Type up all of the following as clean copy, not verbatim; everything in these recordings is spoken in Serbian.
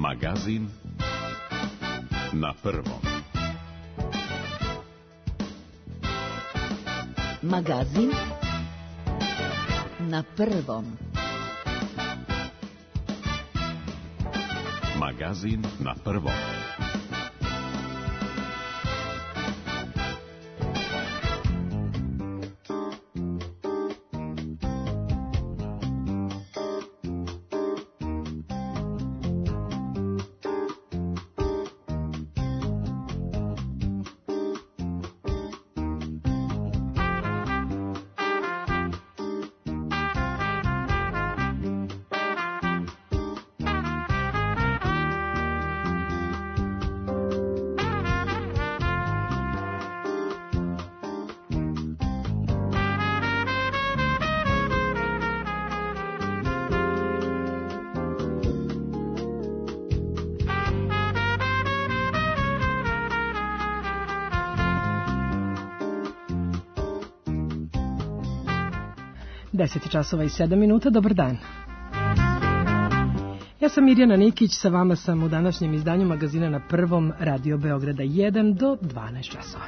Magazin na prvom. Magazin na prvom. Magazin na prvom. Deset časova i 7 minuta, dobar dan. Ja sam Mirjana Nikić, sa vama sam u današnjem izdanju magazina na prvom Radio Beograda 1 do 12 časova.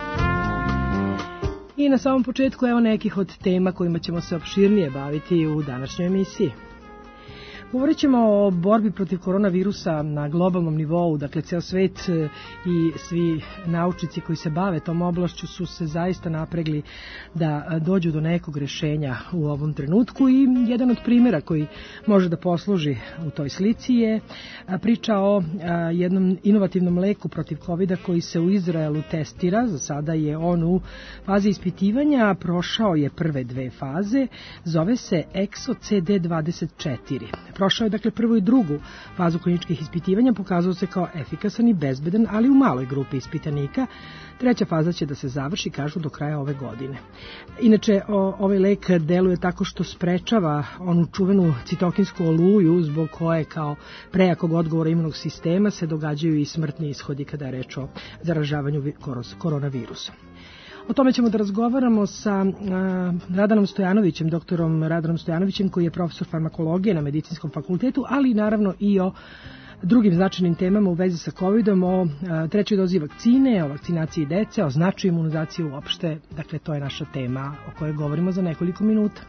I na samom početku evo nekih od tema kojima ćemo se opširnije baviti u današnjoj emisiji. Govorit ćemo o borbi protiv koronavirusa na globalnom nivou, dakle ceo svet i svi naučnici koji se bave tom oblašću su se zaista napregli da dođu do nekog rešenja u ovom trenutku i jedan od primjera koji može da posluži u toj slici je priča o jednom inovativnom leku protiv covida koji se u Izraelu testira. Za sada je on u fazi ispitivanja, prošao je prve dve faze, zove se ExoCD24. Prošao je dakle prvu i drugu fazu kliničkih ispitivanja, pokazao se kao efikasan i bezbedan, ali u maloj grupi ispitanika. Treća faza će da se završi, kažu, do kraja ove godine. Inače, ovaj lek deluje tako što sprečava onu čuvenu citokinsku oluju zbog koje kao prejakog odgovora imunog sistema se događaju i smrtni ishodi kada je reč o zaražavanju koronavirusom. O tome ćemo da razgovaramo sa Radanom Stojanovićem, doktorom Radanom Stojanovićem, koji je profesor farmakologije na Medicinskom fakultetu, ali naravno i o drugim značajnim temama u vezi sa covidom, o trećoj dozi vakcine, o vakcinaciji dece, o značaju imunizacije uopšte. Dakle, to je naša tema o kojoj govorimo za nekoliko minuta.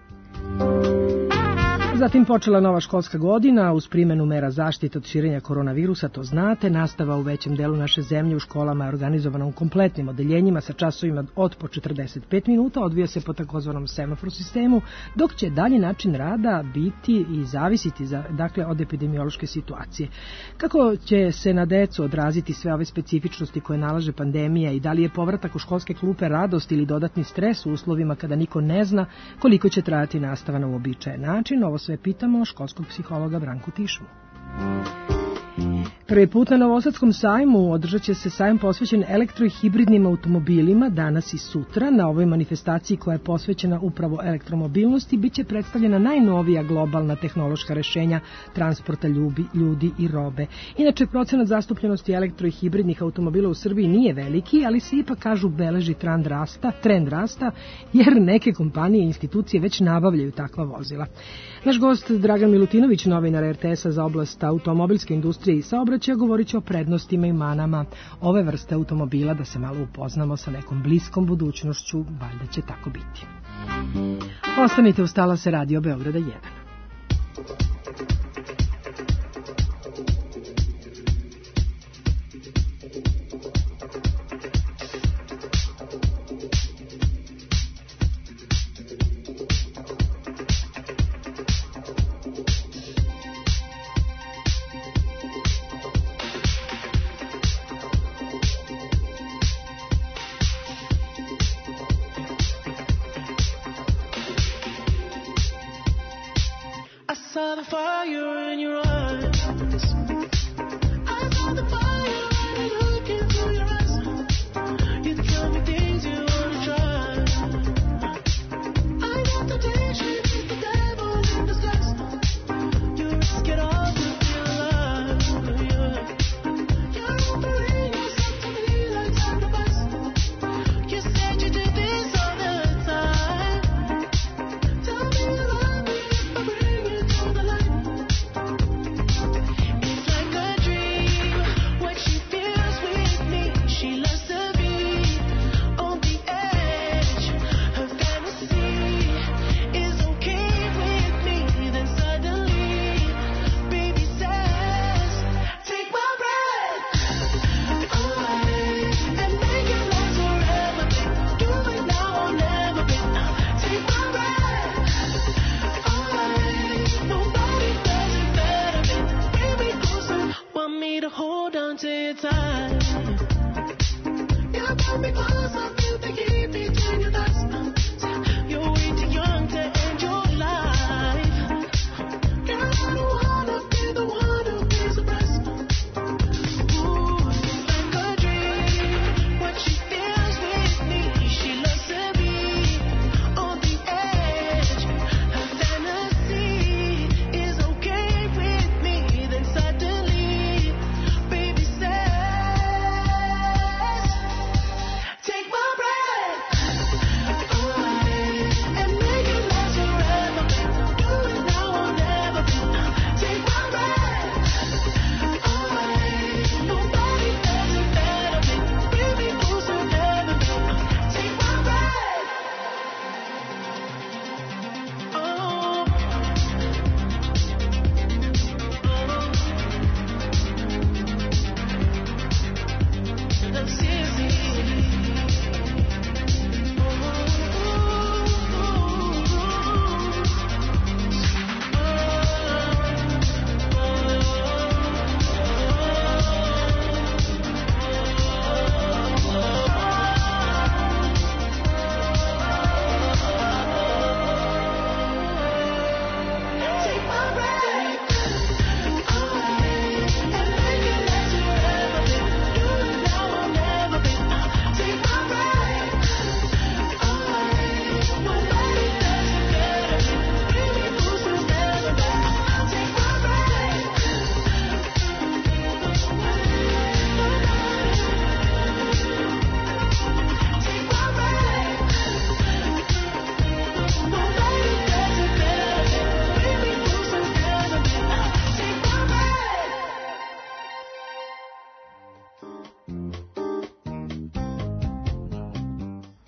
Zatim počela nova školska godina uz primjenu mera zaštite od širenja koronavirusa, to znate. Nastava u većem delu naše zemlje u školama je organizovana u kompletnim odeljenjima sa časovima od po 45 minuta, odvija se po takozvanom semafor sistemu, dok će dalji način rada biti i zavisiti dakle od epidemiološke situacije. Kako će se na decu odraziti sve ove specifičnosti koje nalaže pandemija i da li je povratak u školske klupe radost ili dodatni stres u uslovima kada niko ne zna koliko će trajati nastava na uobičajen način, ovo sve pitamo školskog psihologa Branku Tišmu. Prvi put na Novosadskom sajmu održat će se sajam posvećen elektro i hibridnim automobilima danas i sutra. Na ovoj manifestaciji koja je posvećena upravo elektromobilnosti biće predstavljena najnovija globalna tehnološka rešenja transporta ljudi i robe. Inače, procenat zastupljenosti elektro i hibridnih automobila u Srbiji nije veliki, ali se ipak, kažu, beleži trend rasta, jer neke kompanije i institucije već nabavljaju takva vozila. Naš gost Dragan Milutinović, novinar RTS-a za oblast automobilske industrije i saobraćaja, govorit će o prednostima i manama ove vrste automobila, da se malo upoznamo sa nekom bliskom budućnošću, valjda će tako biti. Ostanite uz talase Radio Beograda 1.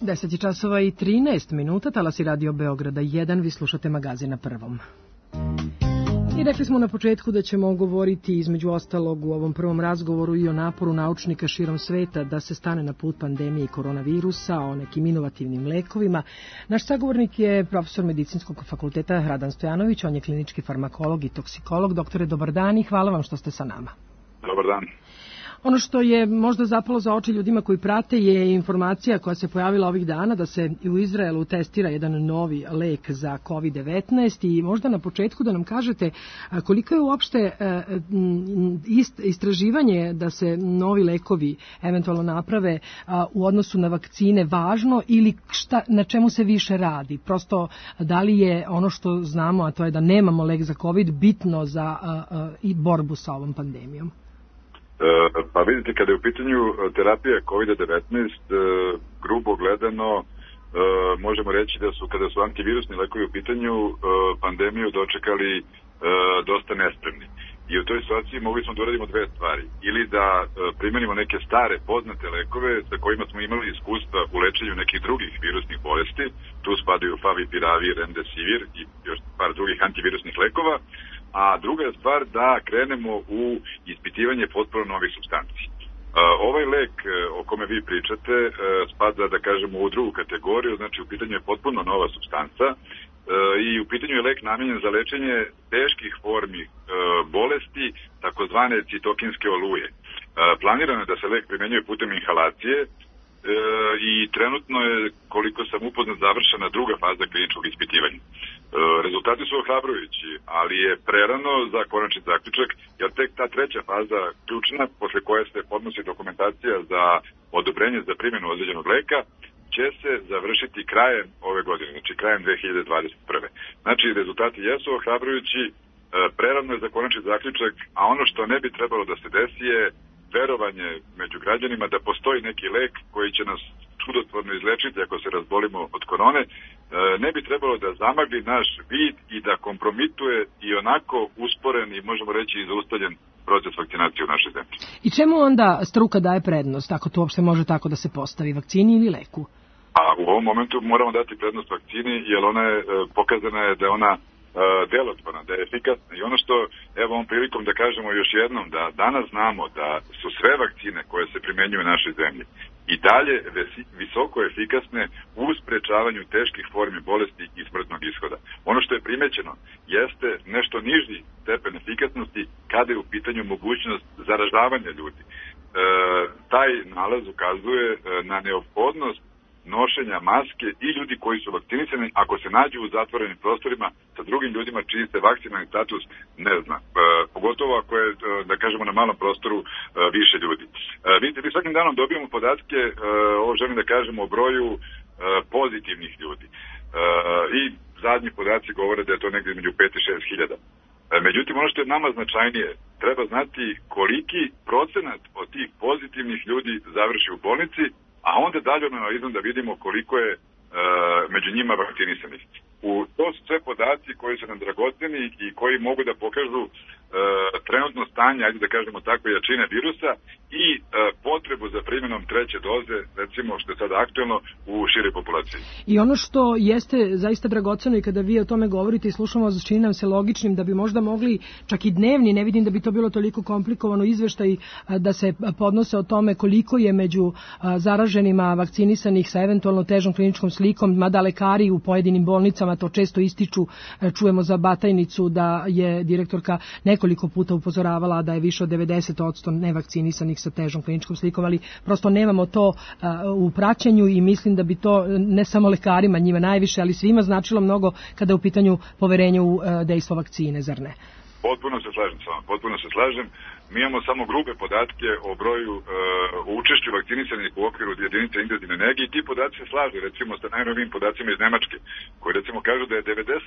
10 časova i 13 minuta, talasi Radio Beograda 1, vi slušate magazin Na prvom. I rekli smo na početku da ćemo govoriti između ostalog u ovom prvom razgovoru i o naporu naučnika širom sveta da se stane na put pandemiji koronavirusa, o nekim inovativnim lekovima. Naš sagovornik je profesor Medicinskog fakulteta Radan Stojanović, on je klinički farmakolog i toksikolog. Doktore, dobar dan i hvala vam što ste sa nama. Dobar dan. Ono što je možda zapalo za oči ljudima koji prate je informacija koja se pojavila ovih dana da se u Izraelu testira jedan novi lek za COVID-19 i možda na početku da nam kažete koliko je uopšte istraživanje da se novi lekovi eventualno naprave u odnosu na vakcine važno ili na čemu se više radi? Prosto da li je ono što znamo, a to je da nemamo lek za COVID, bitno za i borbu sa ovom pandemijom? Pa vidite, kada je u pitanju terapija COVID-19, grubo gledano, možemo reći da su, kada su antivirusni lekovi u pitanju, pandemiju dočekali dosta nespremni. I u toj situaciji mogli smo da uradimo dve stvari. Ili da primenimo neke stare, poznate lekove sa kojima smo imali iskustva u lečenju nekih drugih virusnih bolesti. Tu spadaju Favipiravir, Remdesivir i još par drugih antivirusnih lekova. A druga je stvar da krenemo u ispitivanje potpuno novih supstanci. Ovaj lek o kome vi pričate spada, da kažemo, u drugu kategoriju, znači u pitanju je potpuno nova supstanca i u pitanju je lek namenjen za lečenje teških formi bolesti, takozvane citokinske oluje. Planirano je da se lek primenjuje putem inhalacije i trenutno je, koliko sam upoznat, završena druga faza kliničkog ispitivanja. Rezultati su ohrabrujući, ali je prerano za konačni zaključak, jer tek ta treća faza ključna, posle koje se podnosi dokumentacija za odobrenje za primjenu određenog leka, će se završiti krajem ove godine, znači krajem 2021. Znači, rezultati jesu ohrabrujući, prerano je za konačni zaključak, a ono što ne bi trebalo da se desi je verovanje među građanima da postoji neki lek koji će nas čudotvorno izlečiti ako se razbolimo od korone. Ne bi trebalo da zamagli naš vid i da kompromituje i onako usporen i možemo reći i zaustavljen proces vakcinacije u našoj zemlji. I čemu onda struka daje prednost, ako to uopšte može tako da se postavi, vakcini ili leku? A u ovom momentu moramo dati prednost vakcini, jer ona je pokazana je da je ona delotvorna, da je efikasna. I ono što, evo ovom prilikom da kažemo još jednom, da danas znamo da su sve vakcine koje se primenjuju u našoj zemlji i dalje visoko efikasne u sprečavanju teških formi bolesti i smrtnog ishoda. Ono što je primećeno jeste nešto niži stepen efikasnosti kada je u pitanju mogućnost zaražavanja ljudi. Taj nalaz ukazuje na neophodnost nošenja maske i ljudi koji su vakcinisani ako se nađu u zatvorenim prostorima sa drugim ljudima čiji se vakcinalni status ne zna. Pogotovo ako je, da kažemo, na malom prostoru više ljudi. Vidite, mi svakim danom dobijamo podatke, ovo želim da kažemo, o broju pozitivnih ljudi. I zadnji podaci govore da je to negdje među 5 i 6 hiljada. Međutim, ono što je nama značajnije, treba znati koliki procenat od tih pozitivnih ljudi završi u bolnici, a onda dalje analizom da vidimo koliko je među njima vakcinisanih. To su sve podaci koji su nam dragoceni i koji mogu da pokažu trenutno stanje, ajde da kažemo tako, jačine virusa i potrebu za primjenom treće doze, recimo što je sada aktuelno, u široj populaciji. I ono što jeste zaista dragoceno i kada vi o tome govorite i slušamo vas, čini nam se logičnim da bi možda mogli čak i dnevni, ne vidim da bi to bilo toliko komplikovano, izveštaj da se podnose o tome koliko je među zaraženima vakcinisanih sa eventualno težom kliničkom slikom, mada lekari u pojedinim bolnicama to često ističu. Čujemo za Batajnicu da je direktorka nekoliko puta upozoravala da je više od 90% nevakcinisanih sa težom kliničkom slikom, ali prosto nemamo to u praćenju i mislim da bi to ne samo lekarima, njima najviše, ali svima značilo mnogo kada je u pitanju poverenja u dejstvo vakcine, zar ne? Potpuno se slažem s vama, potpuno se slažem. Mi imamo samo grube podatke o broju učešću vakcinisanih u okviru jedinice intenzivne nege i ti podaci se slažu, recimo sa najnovijim podacima iz Nemačke, koji recimo kažu da je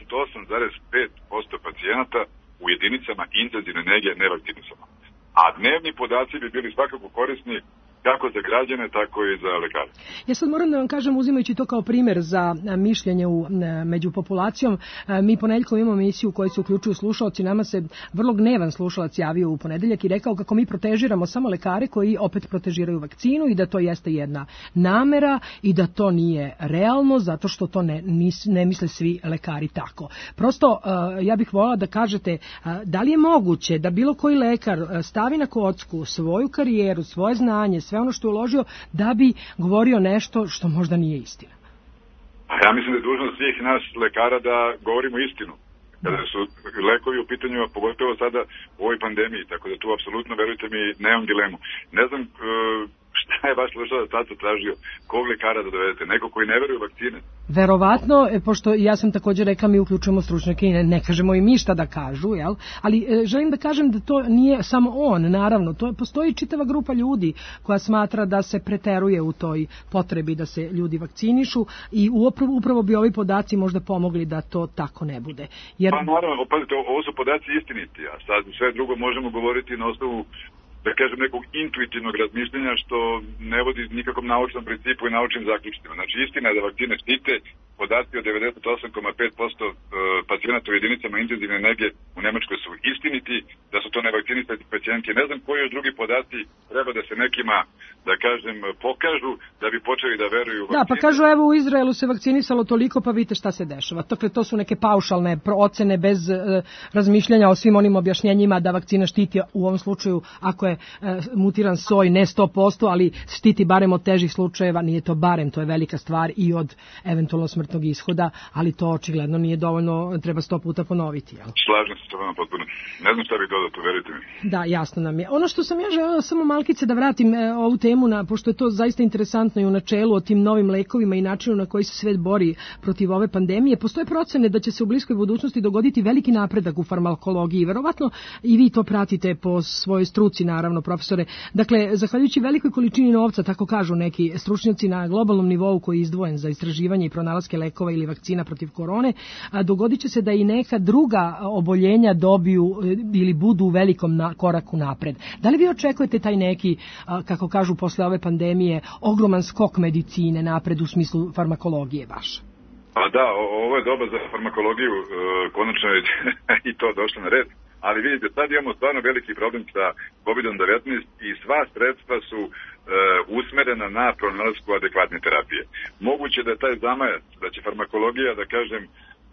98,5% pacijenata u jedinicama intenzivne nege nevakcinisano. A dnevni podaci bi bili svakako korisni kako za građane, tako i za lekare. Ja sad moram da vam kažem, uzimajući to kao primer za mišljenje među populacijom, mi ponedeljkom imamo emisiju u kojoj se uključuju slušalci. Nama se vrlo gnevan slušalac javio u ponedeljak i rekao kako mi protežiramo samo lekare koji opet protežiraju vakcinu i da to jeste jedna namera i da to nije realno zato što to ne misle svi lekari tako. Prosto ja bih voljela da kažete da li je moguće da bilo koji lekar stavi na kocku svoju karijeru, svoje znanje, sve ono što je uložio da bi govorio nešto što možda nije istina? Ja mislim da je dužnost svih nas lekara da govorimo istinu. Kada su lekovi u pitanju, a pogotovo sada u ovoj pandemiji, tako da tu apsolutno, verujte mi, nemam dilemu. Ne znam šta je vaš slušalac sad tražio, kog lekara da dovedete, neko koji ne veruje u vakcine? Verovatno, pošto ja sam također rekla, mi uključujemo stručnjake i ne kažemo i mi šta da kažu, jel? Ali želim da kažem da to nije samo on, naravno, postoji čitava grupa ljudi koja smatra da se preteruje u toj potrebi da se ljudi vakcinišu i upravo bi ovi podaci možda pomogli da to tako ne bude. Jer... Pa naravno, pazite, ovo su podaci istiniti, a sad sve drugo možemo govoriti na osnovu, da kažem, nekog intuitivnog razmišljenja što ne vodi nikakvom naučnom principu i naučnim zaključcima. Znači, istina je da vakcine štite, podaci od 98,5% pacijenata u jedinicama intenzivne nege u Nemačkoj su istiniti, da su to nevakcinisani pacijenti. Ne znam koji još drugi podaci treba da se nekima, da kažem, pokažu da bi počeli da veruju u vakcine. Da, pa kažu, evo u Izraelu se vakcinisalo toliko, pa vidite šta se dešava. Dakle, to su neke paušalne ocene bez razmišljanja o svim onim objašnjenjima da vakcina štiti u ovom slučaju, ako je mutiran soj, ne 100%, ali štiti barem od težih slučajeva, nije to barem, to je velika stvar i od eventualno smrtnog ishoda, ali to očigledno nije dovoljno, treba 100 puta ponoviti. Jel? Slažem se s tobom potpuno. Ne znam šta bih dodao, verujte mi. Da, jasno nam je. Ono što sam ja želela samo malkice da vratim ovu temu, pošto je to zaista interesantno i u načelu o tim novim lekovima i načinu na koji se svet bori protiv ove pandemije, postoje procene da će se u bliskoj budućnosti dogoditi veliki napredak u farmakologiji. Verovatno i vi to pratite po svojoj struci, naravno, profesore. Dakle, zahvaljujući velikoj količini novca, tako kažu neki stručnjaci na globalnom nivou koji je izdvojen za istraživanje i pronalaske lekova ili vakcina protiv korone, dogodit će se da i neka druga oboljenja dobiju ili budu u velikom koraku napred. Da li vi očekujete taj neki, kako kažu posle ove pandemije, ogroman skok medicine napred u smislu farmakologije baš? Pa da, ovo je doba za farmakologiju, konačno je i to došlo na red. Ali vidite, sad imamo stvarno veliki problem sa COVID-19 i sva sredstva su usmerena na pronalasku adekvatne terapije. Moguće da je taj zamajac, da će farmakologija, da kažem,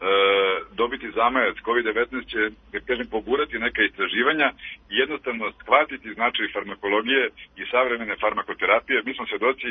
dobiti zamajac COVID-19 će, da kažem, pogurati neka istraživanja i jednostavno shvatiti značaj farmakologije i savremene farmakoterapije. Mi smo svedoci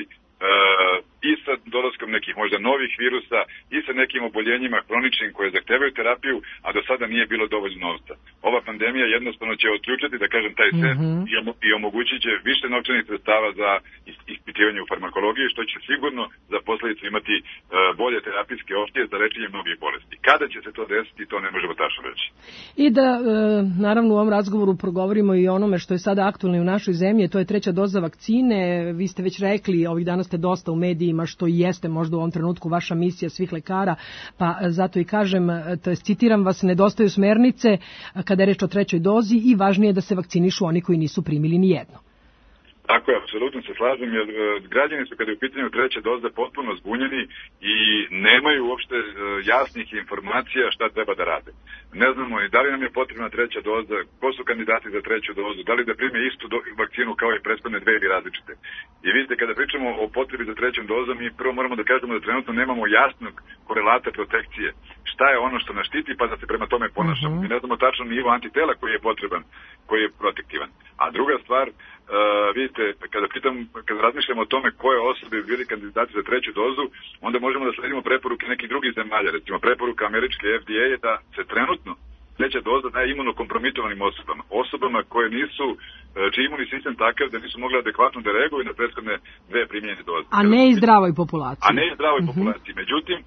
i sa dolaskom nekih možda novih virusa i sa nekim oboljenjima hroničnim koje zahtevaju terapiju, a do sada nije bilo dovoljno novca. Ova pandemija jednostavno će otključati, da kažem, taj set i omogućit će više novčanih sredstava za ispitivanje u farmakologiji, što će sigurno za posljedicu imati bolje terapijske opcije za lečenje mnogih bolesti. Kada će se to desiti, to ne možemo tačno reći. I da, naravno, u ovom razgovoru progovorimo i onome što je sada aktualno u našoj zemlji, to je 3. doza vakcine. Vi ste već rekli, ovih dana ste dosta u medijima, što i jeste možda u ovom trenutku vaša misija svih lekara, pa zato i kažem, citiram vas, nedostaju smernice kada je reč o 3. dozi i važnije je da se vakcinišu oni koji nisu primili ni jedno. Tako je, apsolutno se slažem, jer građani su kada je u pitanju 3. doze potpuno zbunjeni i nemaju uopšte jasnih informacija šta treba da rade. Ne znamo ni da li nam je potrebna 3. doza, ko su kandidati za 3. dozu, da li da prime istu vakcinu kao i prethodne 2 ili različite. I vidite, kada pričamo o potrebi za 3. dozom, mi prvo moramo da kažemo da trenutno nemamo jasnog korelata protekcije. Šta je ono što nas štiti, pa da se prema tome ponašamo. Mi ne znamo tačno nivo antitela koji je potreban, koji je protektivan. A druga stvar, vidite, kada razmišljamo o tome koje osobe bili kandidati za 3. dozu, onda možemo da sledimo preporuke nekih drugih zemalja. Recimo, preporuka američke FDA je da se trenutno 3. doza daje imunokompromitovanim osobama koje nisu, čiji imunni sistem takav da nisu mogli adekvatno da reaguju na prethodne 2 primljene doze. A ne i zdravoj populaciji. Populaciji. Međutim,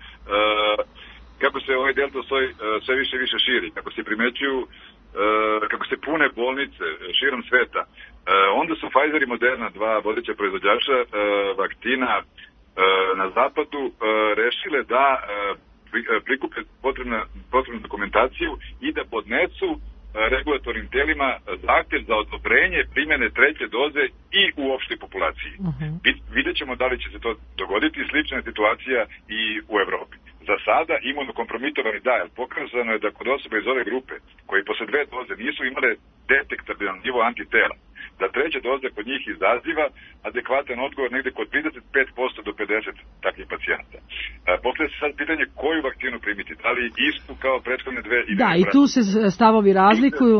kako se ovaj delta soj sve više i više širi, kako se primećuju, kako se pune bolnice širom sveta, onda su Pfizer i Moderna, 2 vodeća proizvođača vakcina na zapadu, rešile da prikupe potrebnu dokumentaciju i da podnesu regulatornim telima zahtjev za odobrenje primjene treće doze i u opštoj populaciji. Vidjet ćemo da li će se to dogoditi. Slična je situacija i u Evropi. Za sada imunokompromitovani da, jer pokazano je da kod osoba iz ove grupe koji posle 2 doze nisu imale detektabilan nivo antitela, da treća doza kod njih izaziva adekvatan odgovor negde kod 35% do 50% takvih pacijenata. Postavlja se sad pitanje koju vakcinu primiti, da li istu kao prethodne 2 ili da, i tu se stavovi razlikuju.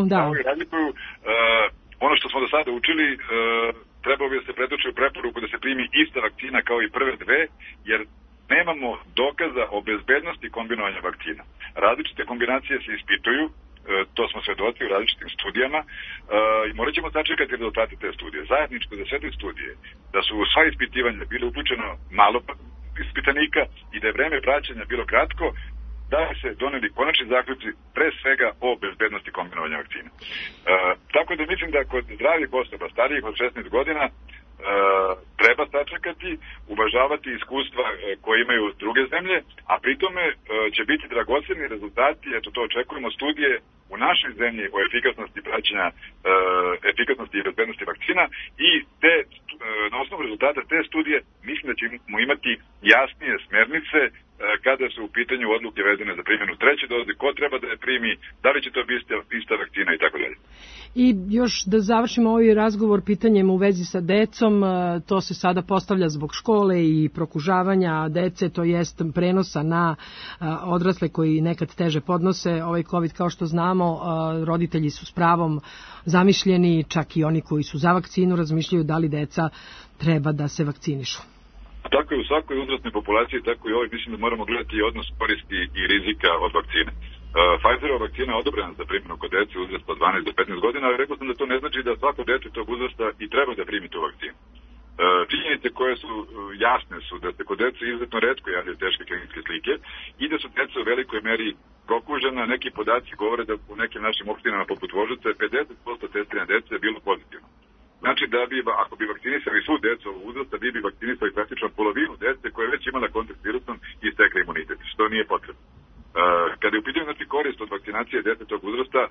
Ono što smo do sada učili, trebalo bi da se predoči u preporuku da se primi ista vakcina kao i prve 2, jer nemamo dokaza o bezbednosti kombinovanja vakcina. Različite kombinacije se ispituju, to smo svedoci u različitim studijama i morat ćemo sačekati rezultate te studije. Zajedničko za sve te studije da su u sva ispitivanja bilo uključeno malo ispitanika i da je vreme praćenja bilo kratko, da se doneli konačni zaključci pre svega o bezbednosti kombinovanja vakcina. Tako da mislim da kod zdravih osoba, starijih od 16 godina, treba sačekati, uvažavati iskustva koje imaju druge zemlje, a pritome će biti dragoceni rezultati, eto to očekujemo, studije u našoj zemlji o efikasnosti praćenja, efikasnosti i bezbednosti vakcina i na osnovu rezultata te studije mislim da ćemo imati jasnije smernice kada su u pitanju odluke vezane za primjenu treće doze, ko treba da je primi, da li će to biti ista vakcina i tako dalje. I još da završimo ovaj razgovor pitanjem u vezi sa decom, to se sada postavlja zbog škole i prokužavanja dece, to jest prenosa na odrasle koji nekad teže podnose ovaj COVID, kao što znamo, roditelji su s pravom zamišljeni, čak i oni koji su za vakcinu razmišljaju da li deca treba da se vakcinišu. Tako je u svakoj uzrasnoj populaciji, tako i ovoj, mislim da moramo gledati i odnos koristi i rizika od vakcine. Pfizerova vakcina je odobrena za primjenu kod dece uzrasta od 12 do 15 godina, ali rekao sam da to ne znači da svako dete tog uzrasta i treba da primi tu vakcinu. Činjenice koje su jasne su da se kod dece izuzetno retko javljaju teške kliničke slike i da su deca u velikoj meri prokužena. Neki podaci govore da u nekim našim opštinama poput Voždovca 50% testiranja dece je bilo pozitivno. Znači da bi, ako bi vakcinisali svu decu ovog uzrasta, bi vakcinisali praktično polovinu dece koja je već imala kontakt s virusom i stekla imunitet, što nije potrebno. Kada je u pitanju korist od vakcinacije dece tog uzrasta,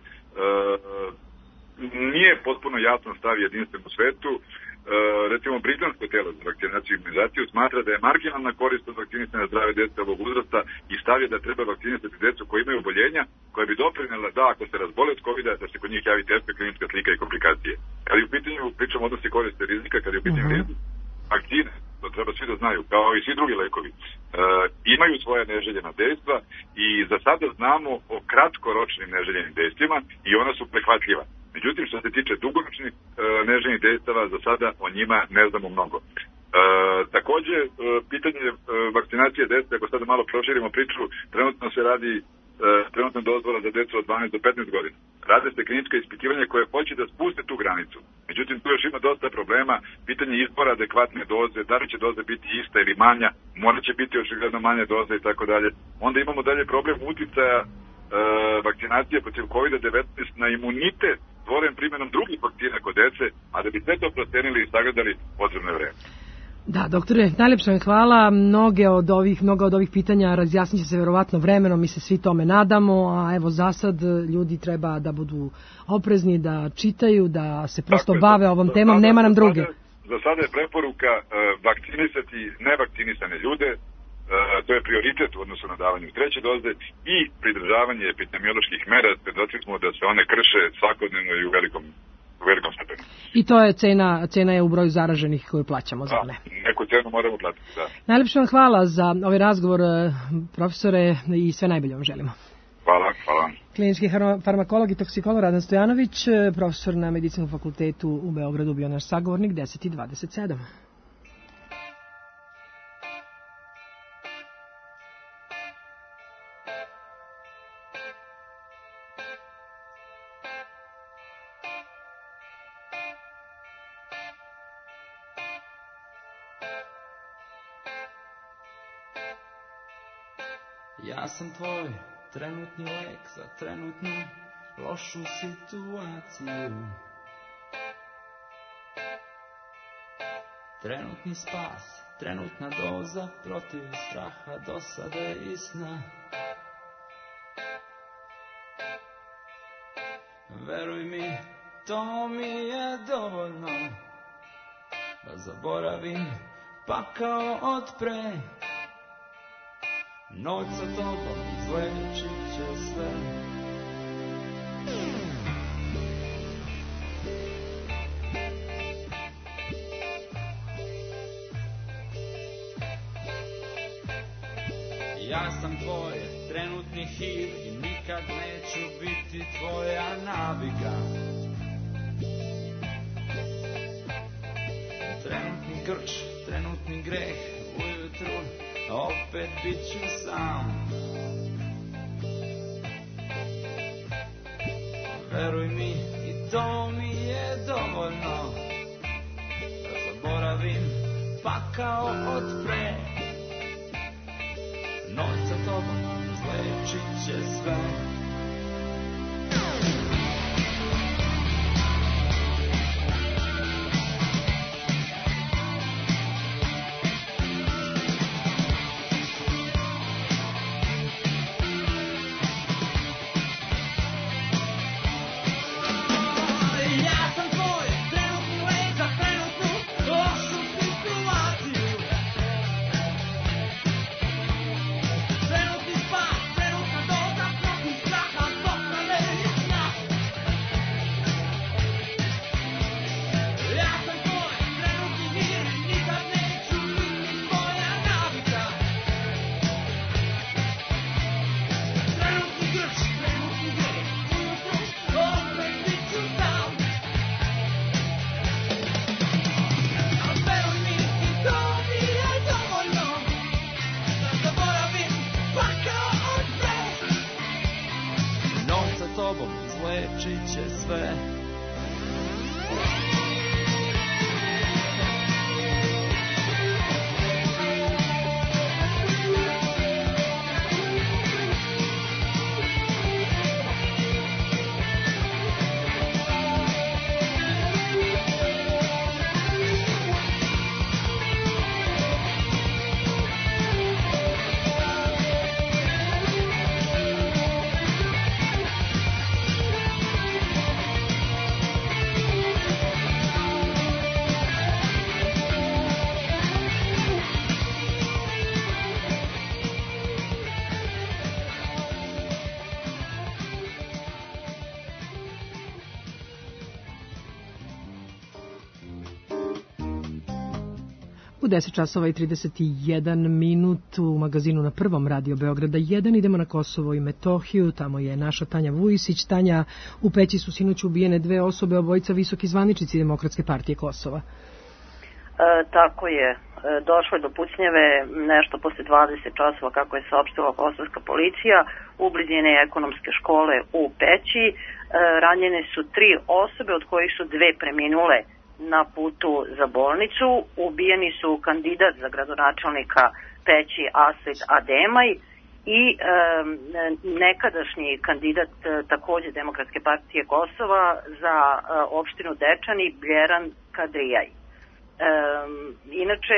nije potpuno jasan stav jedinstven u svetu. Recimo, britansko telo za vakcinaciju i imunizaciju smatra da je marginalna korist od vakcinisanja zdrave dece ovog uzrasta i stav je da treba vakcinisati decu koji imaju oboljenja koje bi doprinela da ako se razbole od COVID-a da se kod njih javi teška klinička slika i komplikacije. Kad je u pitanju, pričamo odnosi koriste rizika, kad je u pitanju rizik, vakcine, to treba svi da znaju, kao i svi drugi lekovi, imaju svoje neželjena dejstva i za sada znamo o kratkoročnim neželjenim dejstvima i ona su prihvatljiva. Međutim, što se tiče dugoročnih neželjenih dejstava, za sada o njima ne znamo mnogo. Takođe, pitanje vakcinacije dece, ako sada malo proširimo priču, trenutno se radi trenutna dozvola za decu od 12 do 15 godina. Rade se klinička ispitivanja koje hoće da spuste tu granicu. Međutim, tu još ima dosta problema, pitanje izbora adekvatne doze, da li će doza biti ista ili manja, morat će biti očigledno manja doza i tako dalje. Onda imamo dalje problem uticaja vakcinacije protiv COVID-19 na imunitet stvoren primjenom drugih vakcina kod dece, a da bi sve to procenili i sagledali potrebno vreme. Da, doktore, najlepša vam hvala. Mnoga od ovih pitanja razjasnit će se verovatno vremenom, mi se svi tome nadamo, a evo za sad ljudi treba da budu oprezni, da čitaju, da se prosto bave ovom temom, nema nam druge. Za sada je preporuka vakcinisati nevakcinisane ljude, to je prioritet u odnosu na davanje treće doze i pridržavanje epidemioloških mera, svedoci smo da se one krše svakodnevno i u velikom stepenu. I to je cena je u broju zaraženih koju plaćamo za one. Neku cenu moramo platiti, da. Najlepše vam hvala za ovaj razgovor, profesore, i sve najbolje vam želimo. Hvala. Klinički farmakolog i toksikolog Radan Stojanović, profesor na Medicinskom fakultetu u Beogradu, bio naš sagovornik 10:27. Ja sam tvoj trenutni lek za trenutnu lošu situaciju. Trenutni spas, trenutna doza protiv straha, dosade i sna. Veruj mi, to mi je dovoljno da zaboravim pakao od pre. Noć sa tobom izlečit će sve. Ja sam tvoj trenutni hir i nikad neću biti tvoja navika. Trenutni grč, trenutni greh, ujutru opet bit ću sam. Veruj mi, i to mi je dovoljno da zaboravim pakao od pre. Noć sa tobom izlečit će sve. U 10 časova i 31 minut u magazinu na Prvom Radio Beograda 1 idemo na Kosovo i Metohiju, tamo je naša Tanja Vujisić. Tanja, u Peći su sinoć ubijene 2 osobe, obojica visoki zvaničnici Demokratske partije Kosova. Tako je, došlo je do pucnjave nešto posle 20 časova, kako je saopštila kosovska policija, u blizini ekonomske škole u Peći. Ranjene su 3 osobe, od kojih su 2 preminule na putu za bolnicu. Ubijeni su kandidat za gradonačelnika Peći Aslit Ademaj i nekadašnji kandidat takođe Demokratske partije Kosova za opštinu Dečani Bljeran Kadrijaj. Inače,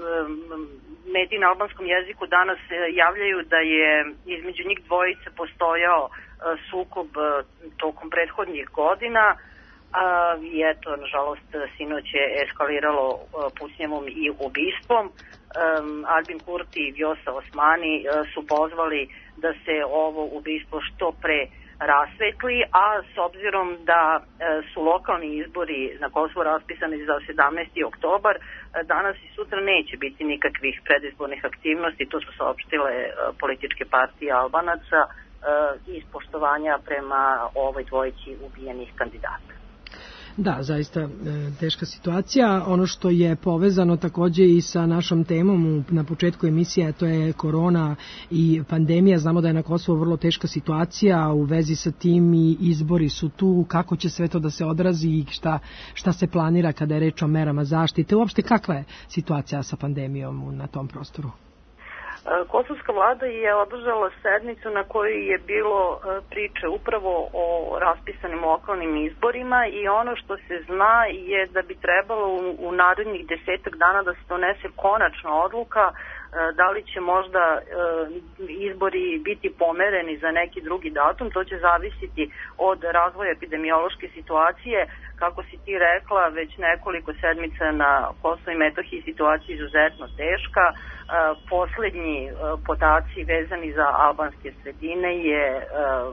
mediji na albanskom jeziku danas javljaju da je između njih dvojice postojao sukob tokom prethodnih godina, i eto, nažalost, sinoć je eskaliralo pucnjavom i ubistvom. Albin Kurti i Vjosa Osmani su pozvali da se ovo ubistvo što pre rasvetli, a s obzirom da su lokalni izbori na Kosovu raspisani za 17. oktobar, danas i sutra neće biti nikakvih predizbornih aktivnosti, to su saopštile političke partije Albanaca iz poštovanja prema ovoj dvojici ubijenih kandidata. Da, zaista teška situacija. Ono što je povezano takođe i sa našom temom na početku emisije, to je korona i pandemija. Znamo da je na Kosovu vrlo teška situacija u vezi sa tim i izbori su tu. Kako će sve to da se odrazi i šta se planira kada je reč o merama zaštite? Uopšte kakva je situacija sa pandemijom na tom prostoru? Kosovska vlada je održala sednicu na kojoj je bilo priče upravo o raspisanim lokalnim izborima i ono što se zna je da bi trebalo u narednih 10 dana da se donese konačna odluka Da li će možda izbori biti pomereni za neki drugi datum, to će zavisiti od razvoja epidemiološke situacije. Kako si ti rekla, već nekoliko sedmica na Kosovu i Metohiji situacija izuzetno teška. Poslednji podaci vezani za albanske sredine je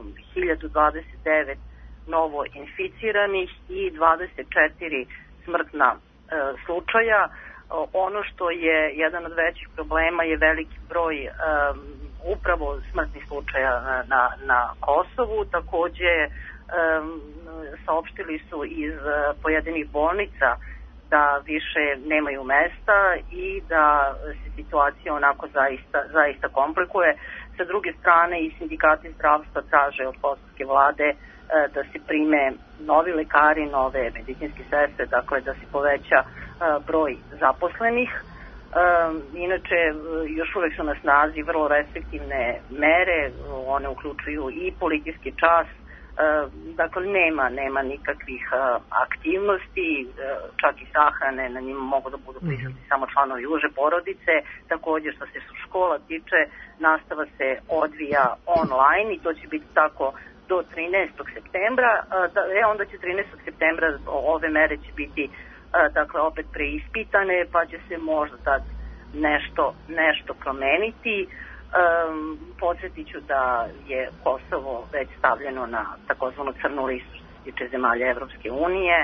1029 novo inficiranih i 24 smrtna slučaja. Ono što je jedan od većih problema je veliki broj upravo smrtnih slučaja na Kosovu. Takođe saopštili su iz pojedinih bolnica da više nemaju mesta i da se situacija onako zaista komplikuje. Sa druge strane i sindikati zdravstva traže od kosovske vlade da se prime novi lekari, nove medicinske sestre, dakle da se poveća broj zaposlenih. Inače, još uvek su na snazi vrlo restriktivne mere, one uključuju i policijski čas, dakle nema nikakvih aktivnosti, čak i sahrane, na njima mogu da budu prisutni samo članovi uže porodice. Takođe, što se škola tiče, nastava se odvija online i to će biti tako do 13. septembra, onda će 13. septembra ove mere će biti dakle opet preispitane, pa će se možda tad nešto promeniti. Podsjetit ću da je Kosovo već stavljeno na takozvanu crnu listu što se tiče zemalja Evropske unije,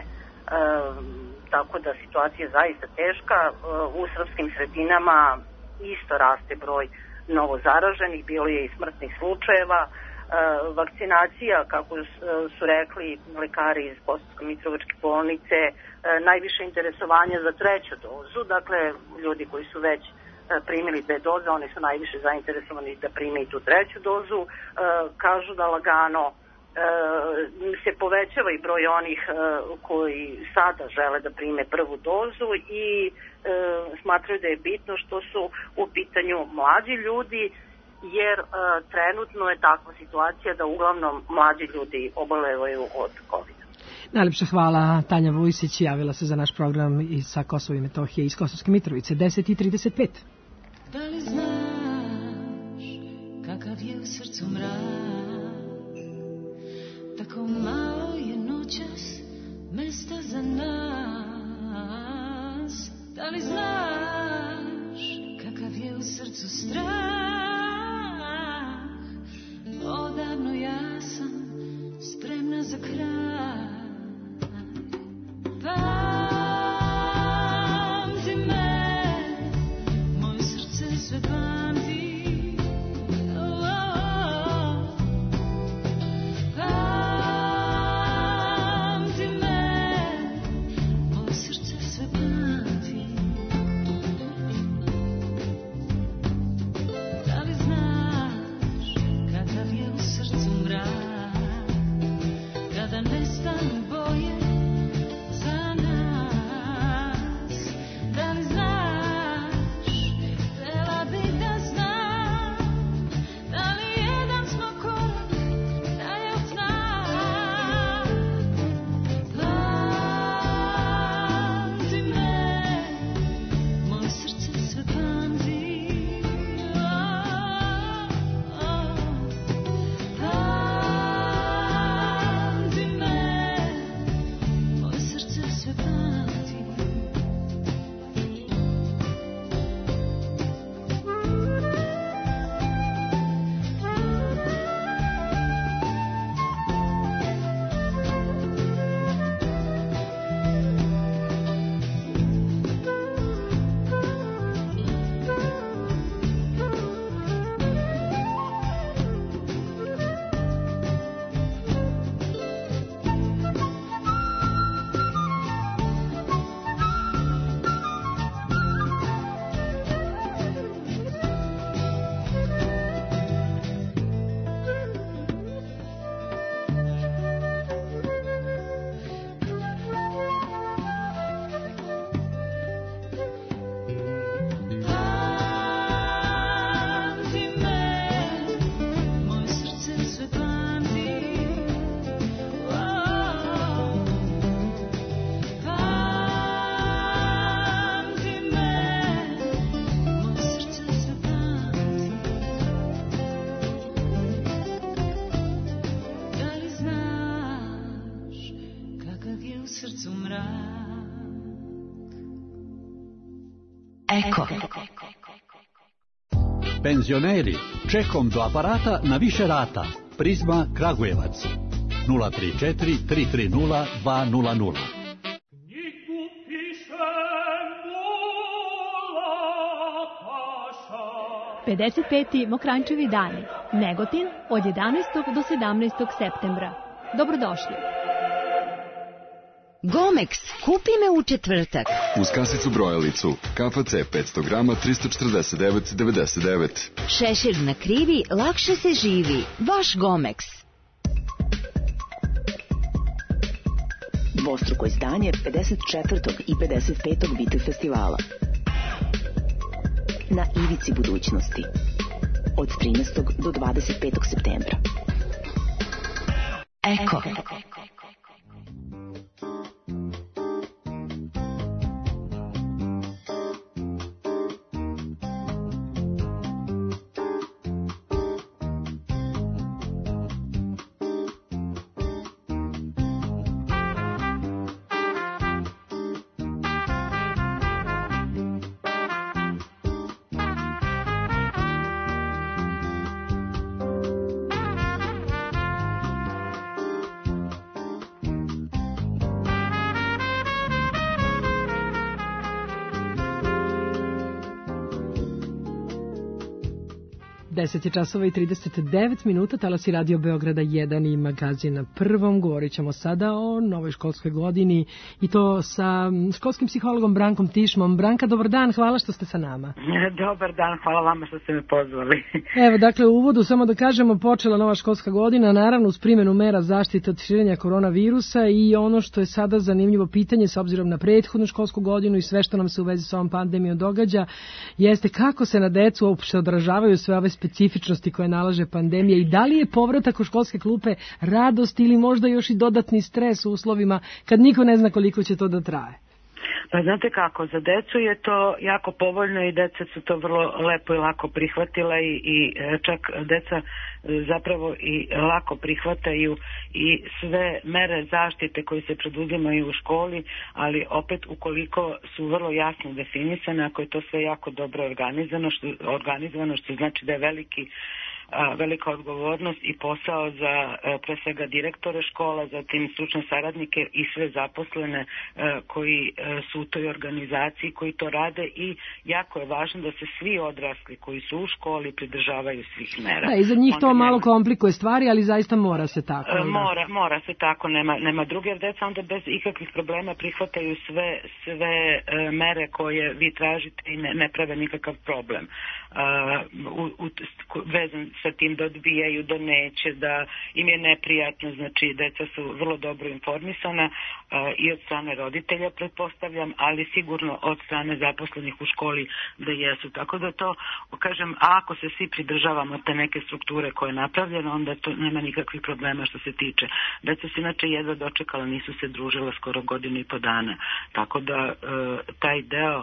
tako da situacija je zaista teška. U srpskim sredinama isto raste broj novo zaraženih, bilo je i smrtnih slučajeva. Vakcinacija, kako su rekli lekari iz Kosovsko-Mitrovičke bolnice, najviše interesovanja za treću dozu, dakle ljudi koji su već primili 2 doze, oni su najviše zainteresovani da prime i tu treću dozu. Kažu da lagano se povećava i broj onih koji sada žele da prime prvu dozu i smatraju da je bitno što su u pitanju mlađi ljudi, jer trenutno je takva situacija da uglavnom mlađi ljudi obolevaju od COVID-a. Najlepša hvala. Tanja Vujsić javila se za naš program sa Kosova i Metohije iz Kosovske Mitrovice, 10:35. Da li znaš kakav je u srcu mrak? Tako malo je noćas mesta za nas. Da li znaš kakav je u srcu strah? Odavno ja sam spremna za kraj. Pamti me, moje srce sve pamti. Pamti me, moje srce sve pamti. Da li znaš kakav je u srcu mrak? Kada Eko. Penzioneri, čekom do aparata na više rata. Prizma Kragujevac 034 330 200. 55. Mokrančevi dani. Negotin od 11. do 17. septembra. Dobrodošli. Gomex, kupi me u četvrtak. Uz kasicu brojalicu, KFC 500 grama 349,99. Šešir na krivi, lakše se živi. Vaš Gomex. Dvostruko izdanje 54. i 55. Biti festivala. Na ivici budućnosti. Od 13. do 25. septembra. Eko. 10 časova i 39 minuta, talasi Radio Beograda 1 i magazin na Prvom. Govorit ćemo sada o novoj školskoj godini i to sa školskim psihologom Brankom Tišmom. Branka, dobar dan, hvala što ste sa nama. Dobar dan, hvala vama što ste me pozvali. Evo, dakle, u uvodu samo da kažemo, počela nova školska godina, naravno uz primjenu mera zaštite od širenja koronavirusa i ono što je sada zanimljivo pitanje s obzirom na prethodnu školsku godinu i sve što nam se u vezi s ovom pandemijom događa, jeste kako se na decu uopšte odražavaju sve ove specifičnosti koje nalaže pandemija i da li je povratak u školske klupe radost ili možda još i dodatni stres u uslovima kad niko ne zna koliko će to da traje? Pa znate kako, za decu je to jako povoljno i deca su to vrlo lepo i lako prihvatila i čak deca zapravo i lako prihvataju i sve mere zaštite koje se preduzimaju u školi, ali opet ukoliko su vrlo jasno definisane, ako je to sve jako dobro organizovano, što znači da je velika odgovornost i posao za pre svega direktore škola, zatim stručne saradnike i sve zaposlene koji su u toj organizaciji, koji to rade i jako je važno da se svi odrasli koji su u školi pridržavaju svih mera. Da, i za njih to malo komplikuje stvari, ali zaista mora se tako. Mora se tako, nema druge, jer deca onda bez ikakvih problema prihvataju sve mere koje vi tražite i ne prave nikakav problem. Vezan sa tim da odbijaju, da neće, da im je neprijatno, znači deca su vrlo dobro informisana i od strane roditelja pretpostavljam, ali sigurno od strane zaposlenih u školi da jesu. Tako da to, kažem, ako se svi pridržavamo te neke strukture koje je napravljeno, onda to nema nikakvih problema što se tiče. Deca se inače jedva dočekala, nisu se družila skoro godinu i po dana. Tako da taj deo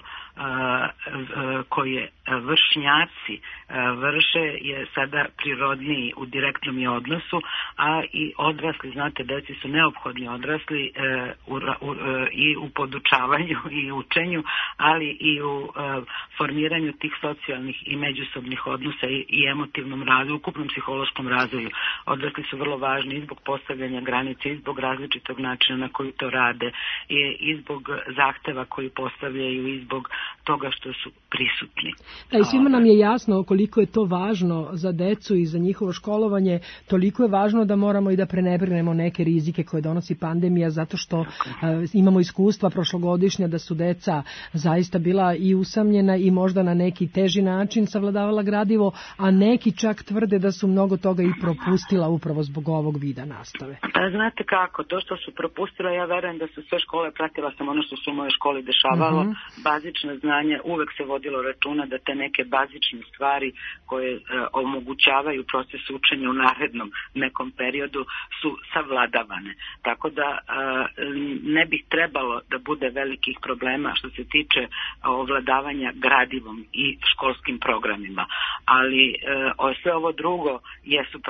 koje vršnjaci vrše je sada prirodniji u direktnom je odnosu, a i odrasli, znate, deci su neophodni odrasli i u podučavanju i učenju, ali i u formiranju tih socijalnih i međusobnih odnosa i emotivnom razvoju, ukupnom psihološkom razvoju. Odrasli su vrlo važni i zbog postavljanja granice, i zbog različitog načina na koji to rade, i zbog zahteva koji postavljaju, i zbog toga što su prisutni. Da, i svima nam je jasno koliko je to važno za decu i za njihovo školovanje, toliko je važno da moramo i da prenebrinemo neke rizike koje donosi pandemija, zato što imamo iskustva prošlogodišnja da su deca zaista bila i usamljena i možda na neki teži način savladavala gradivo, a neki čak tvrde da su mnogo toga i propustila upravo zbog ovog vida nastave. Znate kako, to što su propustila, ja verujem da su sve škole, pratila sam ono što su u mojoj školi dešavalo, bazična znanja, uvek se vodilo računa da te neke bazične stvari koje omogućavaju proces učenja u narednom nekom periodu su savladavane. Tako da ne bih trebalo da bude velikih problema što se tiče ovladavanja gradivom i školskim programima. Ali sve ovo drugo jesu problemi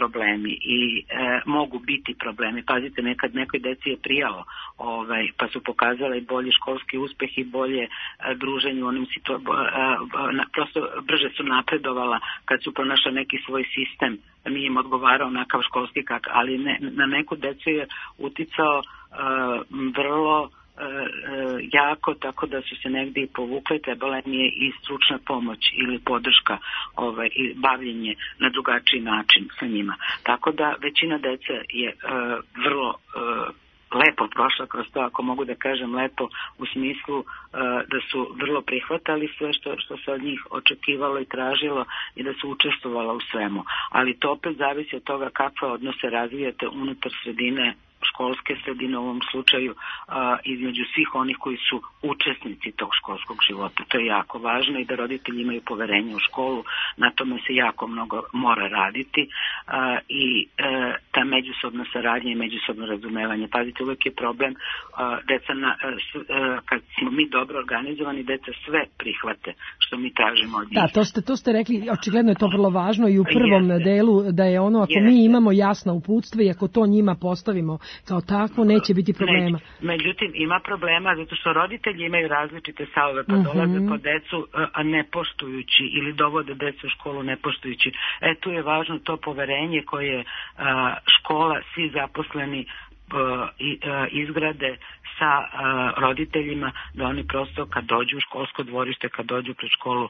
i mogu biti problemi. Pazite, nekad nekoj deci je prijalo, pa su pokazala i bolji školski uspeh i bolje druženje u onim prosto brže su napredovala kad su pronašla neki svoj sistem, nije im odgovarao onakav školski ali na neku decu je uticao vrlo jako, tako da su se negdje i povukle, trebala im je i stručna pomoć ili podrška i bavljenje na drugačiji način sa njima. Tako da većina dece je vrlo lepo prošla kroz to, ako mogu da kažem lepo, u smislu da su vrlo prihvatali sve što se od njih očekivalo i tražilo i da su učestvovala u svemu. Ali to opet zavisi od toga kakve odnose razvijate unutar sredine, školske sredine u ovom slučaju, između svih onih koji su učesnici tog školskog života. To je jako važno i da roditelji imaju poverenje u školu, na tome se jako mnogo mora raditi i ta međusobna saradnja i međusobno razumevanje. Pazite, uvek je problem deca, kad smo mi dobro organizovani, deca sve prihvate što mi tražimo od njih. Da, to ste rekli, očigledno je to vrlo važno i u prvom delu da je ono, ako mi imamo jasna uputstva i ako to njima postavimo kao takvo, neće biti problema. Međutim, ima problema zato što roditelji imaju različite stavove, pa dolaze po decu ne poštujući ili dovode decu u školu ne poštujući. Tu je važno to poverenje koje škola, svi zaposleni izgrade sa roditeljima, da oni prosto kad dođu u školsko dvorište, kad dođu pred školu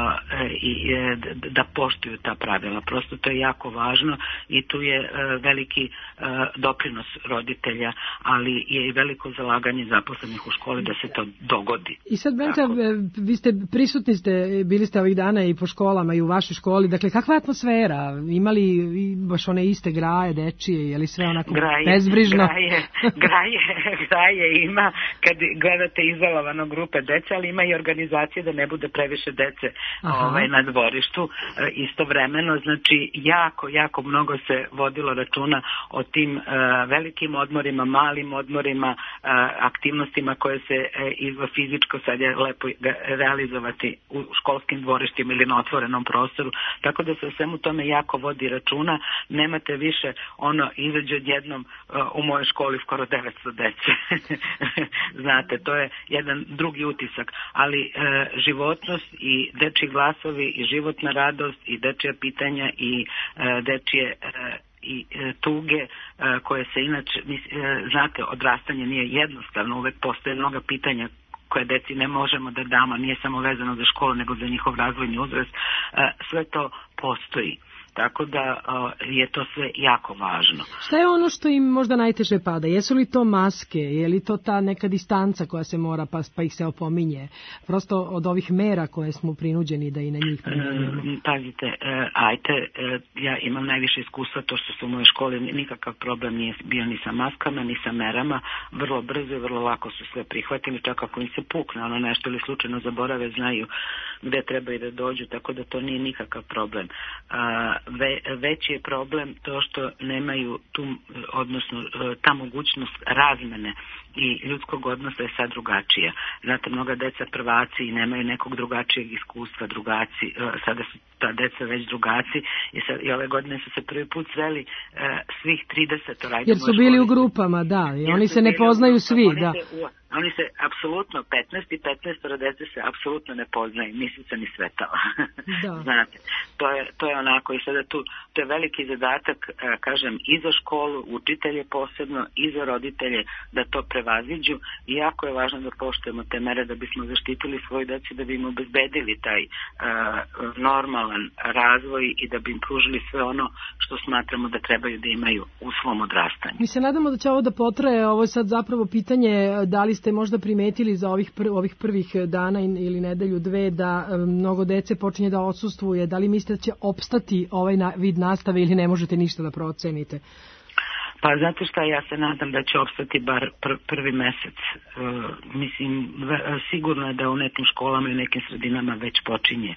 da poštuju ta pravila. Prosto to je jako važno i tu je veliki doprinos roditelja, ali je i veliko zalaganje zaposlenih u školi da se to dogodi. I sad, Branka, vi ste prisutni, bili ste ovih dana i po školama i u vašoj školi, dakle kakva je atmosfera? Imali baš one iste graje dečije, je li sve onako bezbrižno? Graje ima kad gledate izolovano grupe dece, ali ima i organizacije da ne bude previše dece na dvorištu istovremeno. Znači jako mnogo se vodilo računa o tim velikim odmorima, malim odmorima, aktivnostima koje se izva fizičko sad je lepo realizovati u školskim dvorištima ili na otvorenom prostoru, tako da se o svemu tome jako vodi računa. Nemate više izađe odjednom u mojoj školi skoro 900 dece. Znate, to je jedan drugi utisak, ali životnost i dečji glasovi i životna radost i dečja pitanja i dečje i tuge koje se inače, znate, odrastanje nije jednostavno, uvek postoje mnoga pitanja koje deci ne možemo da damo, nije samo vezano za školu nego za njihov razvojni uzrast, sve to postoji. Tako da je to sve jako važno. Šta je ono što im možda najteže pada? Jesu li to maske? Je li to ta neka distanca koja se mora pa ih se opominje? Prosto od ovih mera koje smo prinuđeni da i na njih primjenjujemo. Pazite, ja imam najviše iskustva, to što su u mojoj školi nikakav problem nije bio ni sa maskama, ni sa merama. Vrlo brzo i vrlo lako su sve prihvatili, čak ako im se pukne nešto ili slučajno zaborave, znaju gde treba i da dođu, tako da to nije nikakav problem. Veći je problem to što nemaju odnosno ta mogućnost razmene i ljudskog odnosa je sad drugačija. Znate, mnoga deca prvaci i nemaju nekog drugačijeg iskustva, drugaci, sada su ta deca već drugaci i ove godine su se prvi put sreli svih 30. Jer su bili u grupama, da, i oni se ne poznaju svi, da. Oni se apsolutno 15 dece se apsolutno ne poznaju, misica ni svetala. Znate, to je onako i sada to je veliki zadatak, kažem, i za školu, učitelje posebno, i za roditelje da to prevaziđu i jako je važno da poštujemo te mere da bismo zaštitili svoju deci, da bi im obezbedili taj normalan razvoj i da bi im pružili sve ono što smatramo da trebaju da imaju u svom odrastanju. Mi se nadamo da će ovo da potraje, ovo je sad zapravo pitanje da li ste možda primetili za ovih prvih dana ili nedelju dve da mnogo dece počinje da odsustvuje, da li mislite da će opstati ovaj vid nastave ili ne možete ništa da procenite? Pa znate šta, ja se nadam da će opstati bar prvi mesec. Mislim, sigurno je da u nekim školama i nekim sredinama već počinje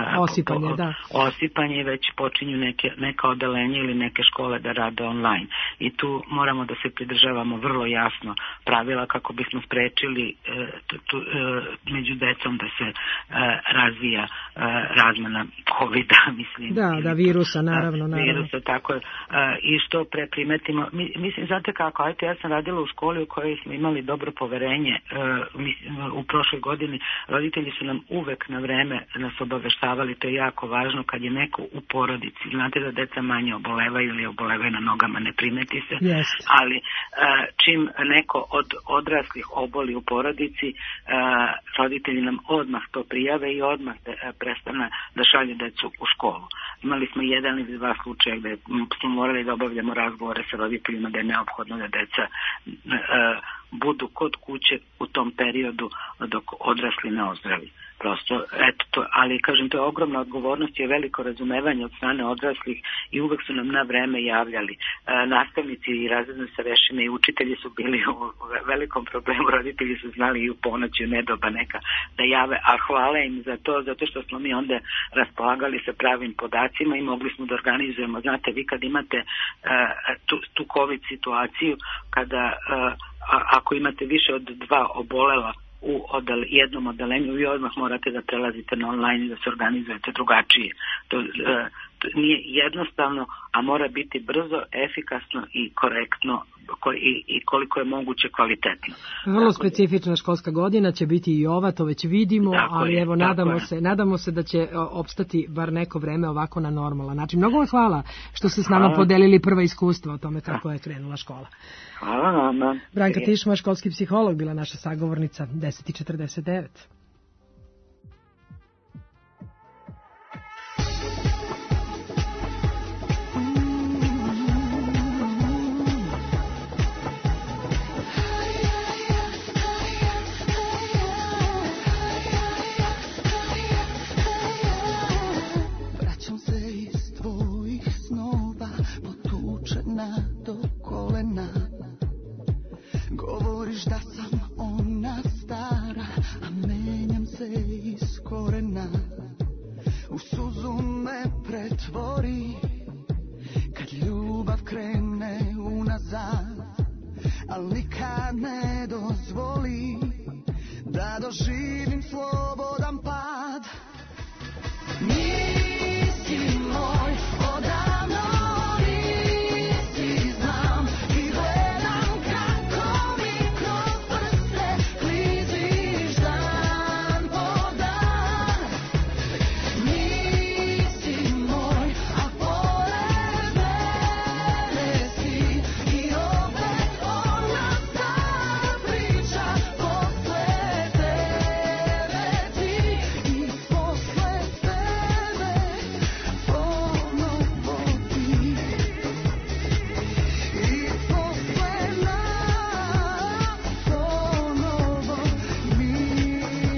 osipanje, da. Osipanje, već počinju neka odelenja ili neke škole da rade online. i tu moramo da se pridržavamo vrlo jasno pravila kako bismo sprečili među decom da se razvija razmena COVID-a, mislim. Da, virusa, naravno. Virusa, tako je. I što pre primetimo, mislim, znate kako, ja sam radila u školi u kojoj smo imali dobro poverenje u prošloj godini. Roditelji su nam uvek na vreme nas obaveštavali, to je jako važno kad je neko u porodici. Znate da deca manje obolevaju ili obolevaju na nogama, ne primeti se, ali čim neko od odraslih oboli u porodici, roditelji nam odmah to prijave i odmah prestane da šalje decu u školu. Imali smo jedan ili dva slučaja gde smo morali da obavljamo razgovore sa roditeljima da je neophodno da deca budu kod kuće u tom periodu dok odrasli ne ozdravi. Prosto, eto to, ali kažem, to je ogromna odgovornost i veliko razumevanje od strane odraslih i uvek su nam na vreme javljali. Nastavnici i razredne starešine i učitelji su bili u velikom problemu, roditelji su znali i u ponoć i u nedoba neka da jave, a hvala im za to, zato što smo mi onda raspolagali sa pravim podacima i mogli smo da organizujemo. Znate, vi kad imate tu COVID situaciju, kada ako imate više od 2 obolela u jednom odelenju, vi odmah morate da prelazite na online i da se organizujete drugačije. To nije jednostavno, a mora biti brzo, efikasno i korektno i koliko je moguće kvalitetno. Vrlo specifična školska godina će biti i ova, to već vidimo, ali evo nadamo se da će opstati bar neko vreme ovako na normalan način. Mnogo vam hvala što ste s nama podelili prva iskustva o tome kako je krenula škola. Hvala vam. Branka Tišma, školski psiholog, bila naša sagovornica. 10:49. Vraćam se iz tvojih snova, potučena do kolena. Govoriš da sam ona stara, a menjam se iz korena. U suzu me pretvori, kad ljubav krene unazad, al nikad ne dozvoli da doživim slobodan pad. Nisi moj odavno, nisi znam i gledam kako mi kroz prste kliziš dan po dan. Nisi moj, a pored mene si i opet ona stara priča posle tebe ti i posle tebe ponovo ti i posle nas ponovo mi.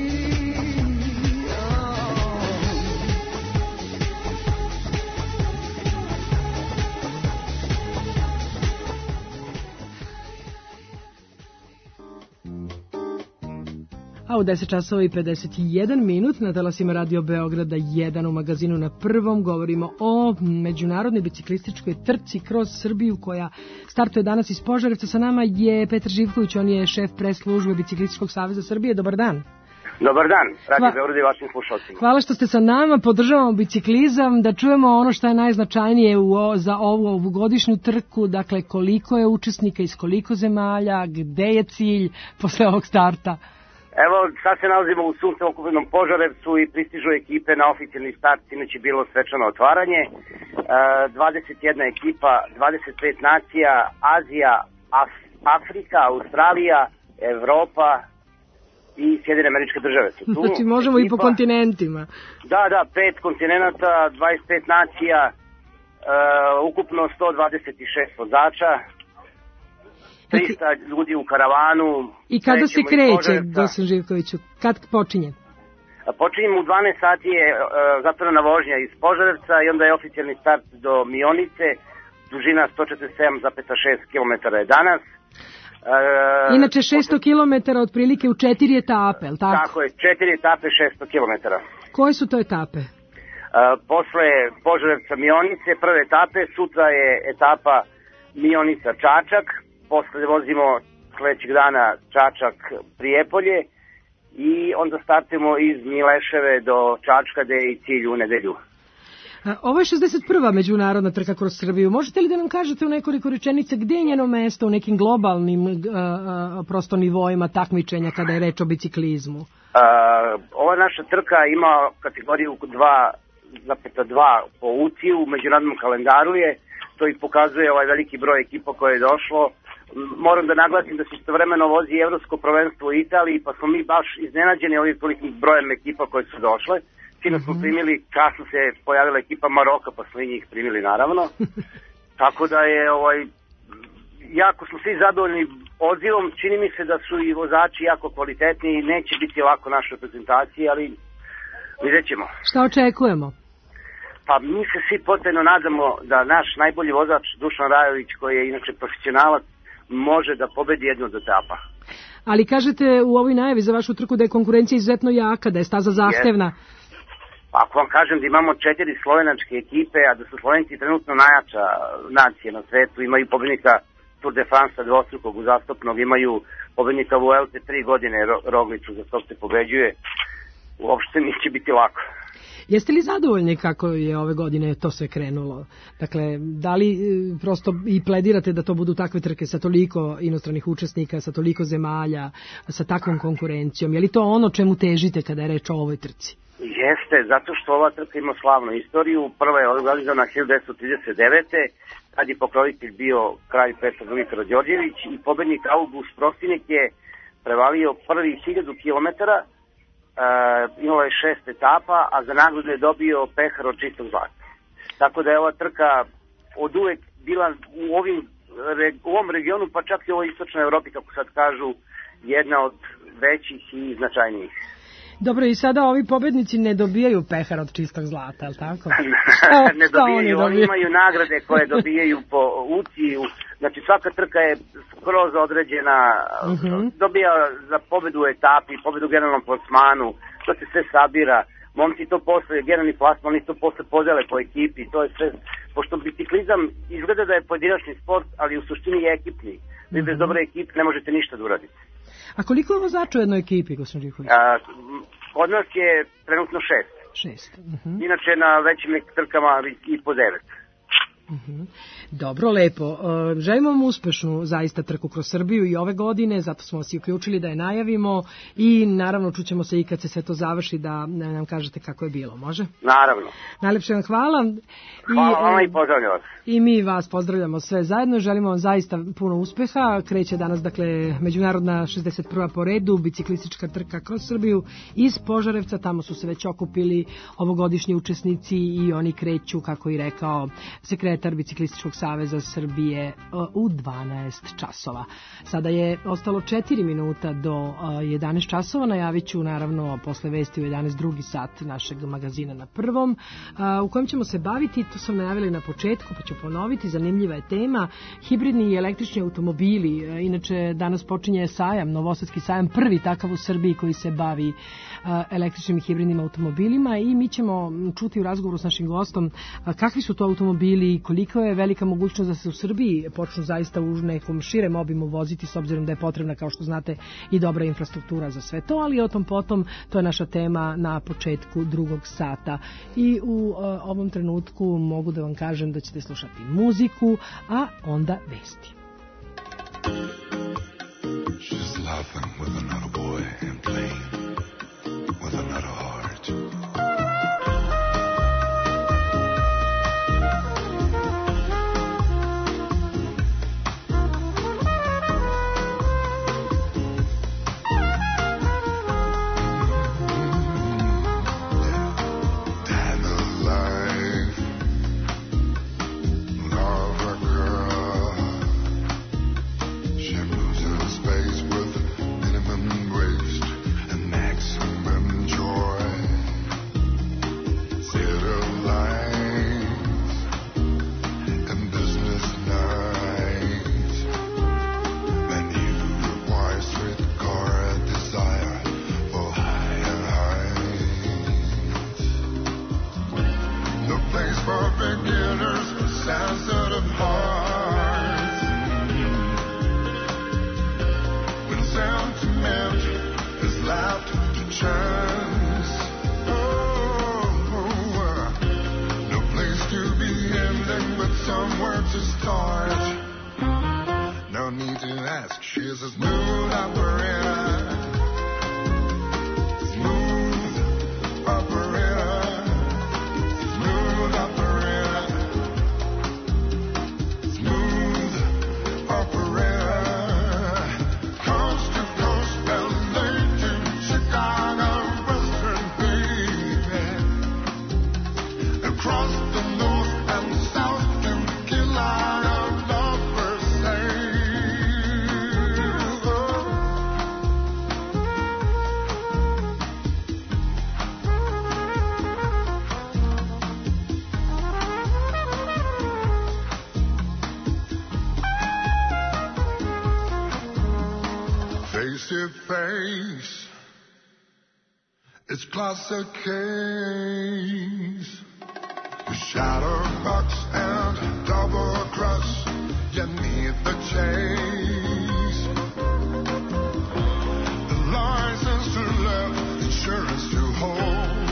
A u 10:51 na talasima Radio Beograda 1 u magazinu Na prvom govorimo o međunarodnoj biciklističkoj trci kroz Srbiju koja startuje danas iz Požarevca. Sa nama je Petar Živković, on je šef pres službe Biciklističkog saveza Srbije. Dobar dan. Dobar dan, Radio Beograd i vašim slušalcima. Hvala što ste sa nama, podržavamo biciklizam, da čujemo ono što je najznačajnije za ovu ovogodišnju trku, dakle koliko je učesnika iz koliko zemalja, gde je cilj posle ovog starta. Evo, sad se nalazimo u suncem okupljenom Požarevcu i pristižu ekipe na oficijalni start, inače je bilo svečano otvaranje. 21 ekipa, 25 nacija, Azija, Afrika, Australija, Evropa i Sjedinjene Američke Države su tu. Znači možemo ekipa, i po kontinentima. Da, 5 kontinenata, 25 nacija, ukupno 126 vozača. 300 ljudi u karavanu. I kada se kreće, Gosan Živkoviću? Kad počinje? Počinjemo u 12 sati je zatvorena vožnja iz Požarevca i onda je oficijalni start do Mionice. Dužina 147,6 km je danas. Inače 600 km otprilike u 4 etape, je li tako? Tako je, 4 etape, 600 km. Koje su to etape? Posle Požarevca Mionice, prve etape, sutra je etapa Mionica Čačak, posle vozimo sledećeg dana Čačak Prijepolje i onda startimo iz Mileševe do Čačka gde je i cilj u nedelju. Ovo je 61. međunarodna trka kroz Srbiju. Možete li da nam kažete u nekoliko rečenica gde je njeno mesto u nekim globalnim prosto nivoima takmičenja kada je reč o biciklizmu? Ova naša trka ima kategoriju 2,2 po UCI, u međunarodnom kalendaru je, to i pokazuje ovaj veliki broj ekipa koje je došlo. Moram da naglasim da se istovremeno vozi evropsko prvenstvo u Italiji, pa smo mi baš iznenađeni ovim tolikim brojem ekipa koje su došle. Sino smo primili, kasno se pojavila ekipa Maroka, pa smo i njih primili naravno. Tako da je, jako smo svi zadovoljni odzivom. Čini mi se da su i vozači jako kvalitetni i neće biti lako naše reprezentacije, ali vidjet ćemo. Šta očekujemo? Pa mi se svi potajno nadamo da naš najbolji vozač Dušan Rajović, koji je inače profesionalac, može da pobedi jednu od etapa. Ali kažete u ovoj najavi za vašu trku da je konkurencija izuzetno jaka, da je staza zahtevna. Ako vam kažem da imamo 4 slovenačke ekipe, a da su Slovenci trenutno najjača nacija na svetu, imaju pobednika Tour de France dvostrukog uzastopnog, imaju pobednika Vuelte 3 godine Rogliču, za to se pobeđuje, uopšte neće biti lako. Jeste li zadovoljni kako je ove godine to sve krenulo? Dakle, da li prosto i pledirate da to budu takve trke sa toliko inostranih učesnika, sa toliko zemalja, sa takvom konkurencijom? Je li to ono čemu težite kada je reč o ovoj trci? Jeste, zato što ova trka ima slavnu istoriju. Prva je organizovana 1939. kad je pokrovitelj bio kralj Petar II. Karađorđević i pobednik August Prostinek je prevalio prvi 1000 kilometara. Imala je 6 etapa, a za nagradu je dobio pehar od čistog zlata. Tako da je ova trka od uvek bila u ovom regionu, pa čak i u ovoj istočnoj Evropi, kako sad kažu, jedna od većih i značajnijih. Dobro, i sada ovi pobednici ne dobijaju pehar od čistog zlata, ali tako? Ne dobijaju, oni imaju nagrade koje dobijaju po UCI-u. Znači svaka trka je skroz određena, dobija za pobedu u etapi, pobedu u generalnom plasmanu, to se sve sabira. Momci to posle, generalni plasman, oni to posle podele po ekipi, to je sve, pošto biciklizam izgleda da je pojedinačni sport, ali u suštini je ekipni. Vi bez dobre ekipe ne možete ništa da uradite. A koliko je vozača u jednoj ekipi, gospodin Živković? Kod nas je trenutno 6. Inače na većim trkama i po 9. Dobro, lepo. Želimo vam uspešnu zaista trku kroz Srbiju i ove godine, zato smo vas i uključili da je najavimo i naravno čućemo se i kad se sve to završi da nam kažete kako je bilo, može? Naravno. Najlepše vam hvala. Hvala vama i pozdravljam vas. I mi vas pozdravljamo sve zajedno, želimo vam zaista puno uspeha. Kreće danas, dakle, međunarodna 61. po redu, biciklistička trka kroz Srbiju iz Požarevca, tamo su se već okupili ovogodišnji učesnici i oni kreću, kako i rekao sekretar Biciklističkog saveza Srbije, u 12 časova. Sada je ostalo 4 minuta do 11 časova, najavit ću naravno posle vesti u 11 drugi sat našeg magazina na Prvom, u kojem ćemo se baviti, to sam najavila na početku pa ću ponoviti, zanimljiva je tema, hibridni i električni automobili. Inače danas počinje sajam, Novosadski sajam, prvi takav u Srbiji koji se bavi električnim i hibridnim automobilima i mi ćemo čuti u razgovoru s našim gostom kakvi su to automobili, koliko je velika mogućnost da se u Srbiji počnu zaista u nekom širem obimu voziti, s obzirom da je potrebna, kao što znate, i dobra infrastruktura za sve to, ali o tom potom, to je naša tema na početku drugog sata. I u ovom trenutku mogu da vam kažem da ćete slušati muziku, a onda vesti. She's laughing with another boy and playing with another heart. Space with minimum waste and max ask. She's a smooth operator. Smooth operator. Smooth operator. Smooth operator. Coast to coast, LA to Chicago, Western baby. Across the north and south to Carolina, lovers say. Face to face, it's classic case. The Shadowbox and double cross, you need the chase. The license to love, insurance to hold.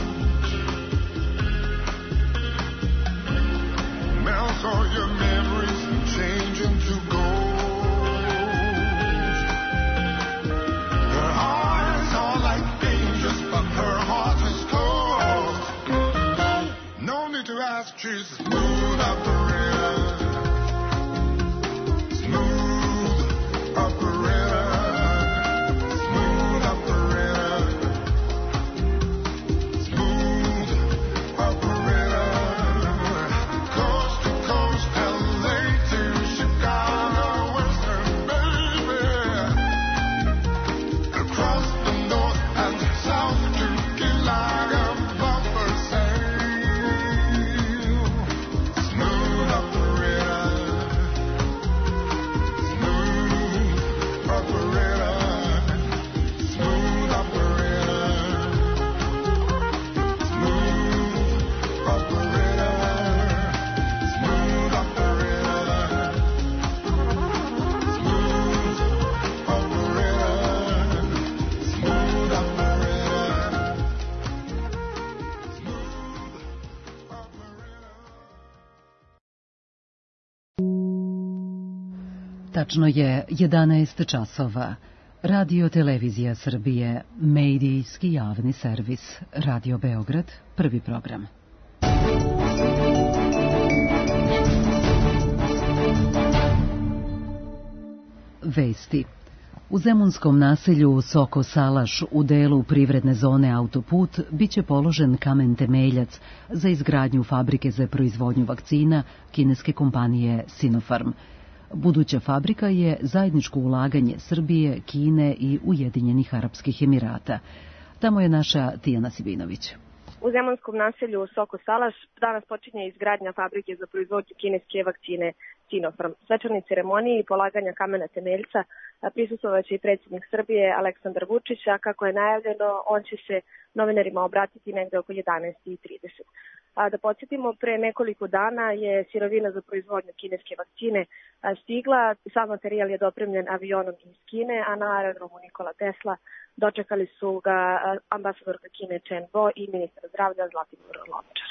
Melt all your memories and change into gold. Her eyes are like angels, but her heart is cold. No need to ask, she's a smooth operator. Smooth operator. Smooth operator. Smooth operator. Coast to coast, LA to Chicago, Western baby. Across the north and south to Carolina, lovers say. Smooth operator. Smooth operator. Smooth operator. Smooth operator. Smooth operator. Smooth Tačno je 11 časova. Radio Televizija Srbije, medijski javni servis. Radio Beograd, prvi program. Vesti. U zemunskom naselju Soko Salaš u delu privredne zone Autoput biće položen kamen temeljac za izgradnju fabrike za proizvodnju vakcina kineske kompanije Sinopharm. Buduća fabrika je zajedničko ulaganje Srbije, Kine i Ujedinjenih Arapskih Emirata. Tamo je naša Tijana Sibinović. U zemunskom naselju Soko Salaš danas počinje izgradnja fabrike za proizvodnju kineske vakcine Sinopharm. Svečanoj ceremoniji i polaganja kamena temeljca prisustvovaće i predsjednik Srbije Aleksandar Vučić, a kako je najavljeno, on će se novinarima obratiti negde oko 11:30. Da podsjetimo, pre nekoliko dana je sirovina za proizvodnju kineske vakcine stigla. Sav materijal je dopremljen avionom iz Kine, a na aerodromu Nikola Tesla dočekali su ga ambasadorka Kine Chen Bo i ministar zdravlja Zlatibor Lončar.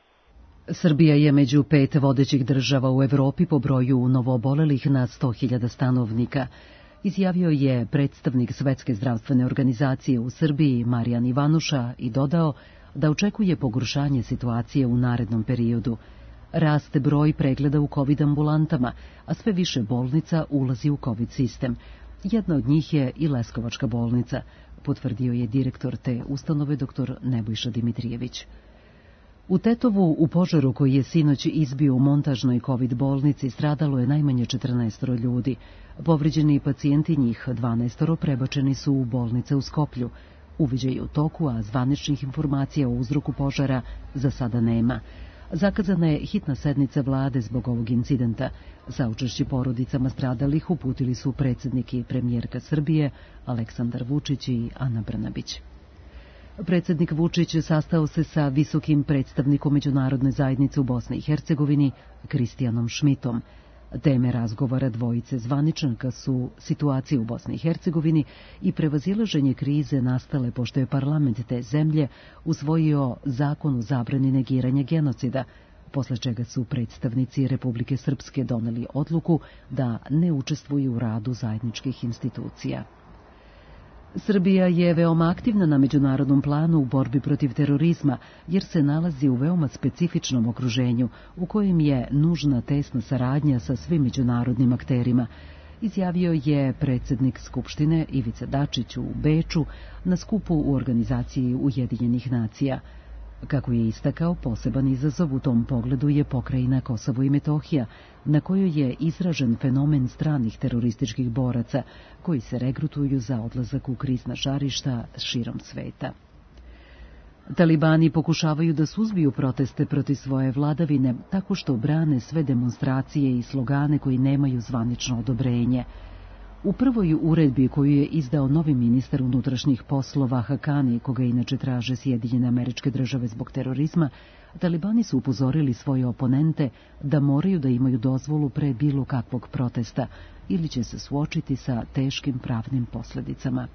Srbija je među 5 vodećih država u Evropi po broju novoobolelih na 100.000 stanovnika, izjavio je predstavnik Svetske zdravstvene organizacije u Srbiji Marijan Ivanuša i dodao da očekuje pogoršanje situacije u narednom periodu. Raste broj pregleda u COVID ambulantama, a sve više bolnica ulazi u COVID sistem. Jedna od njih je i Leskovačka bolnica, potvrdio je direktor te ustanove dr. Nebojša Dimitrijević. U Tetovu, u požaru koji je sinoć izbio u montažnoj COVID bolnici, stradalo je najmanje 14 ljudi. Povređeni pacijenti, njih 12 prebačeni su u bolnice u Skoplju. Uviđaj je u toku, a zvaničnih informacija o uzroku požara za sada nema. Zakazana je hitna sednica vlade zbog ovog incidenta. Saučešće porodicama stradalih uputili su predsjednik i premijerka Srbije Aleksandar Vučić i Ana Brnabić. Predsjednik Vučić sastao se sa visokim predstavnikom međunarodne zajednice u Bosni i Hercegovini Kristijanom Šmitom. Teme razgovora dvojice zvaničanka su situacija u Bosni i Hercegovini i prevazilaženje krize nastale pošto je parlament te zemlje usvojio zakon o zabrani negiranja genocida, posle čega su predstavnici Republike Srpske doneli odluku da ne učestvuju u radu zajedničkih institucija. Srbija je veoma aktivna na međunarodnom planu u borbi protiv terorizma, jer se nalazi u veoma specifičnom okruženju u kojem je nužna tesna saradnja sa svim međunarodnim akterima, izjavio je predsjednik Skupštine Ivica Dačić u Beču na skupu u organizaciji Ujedinjenih nacija. Kako je istakao, poseban izazov u tom pogledu je pokrajina Kosovo i Metohija, na kojoj je izražen fenomen stranih terorističkih boraca koji se regrutuju za odlazak u krizna žarišta širom sveta. Talibani pokušavaju da suzbiju proteste protiv svoje vladavine tako što brane sve demonstracije i slogane koji nemaju zvanično odobrenje. U prvoj uredbi koju je izdao novi ministar unutrašnjih poslova Hakani, koga inače traže Sjedinjene Američke Države zbog terorizma, talibani su upozorili svoje oponente da moraju da imaju dozvolu pre bilo kakvog protesta ili će se suočiti sa teškim pravnim posljedicama.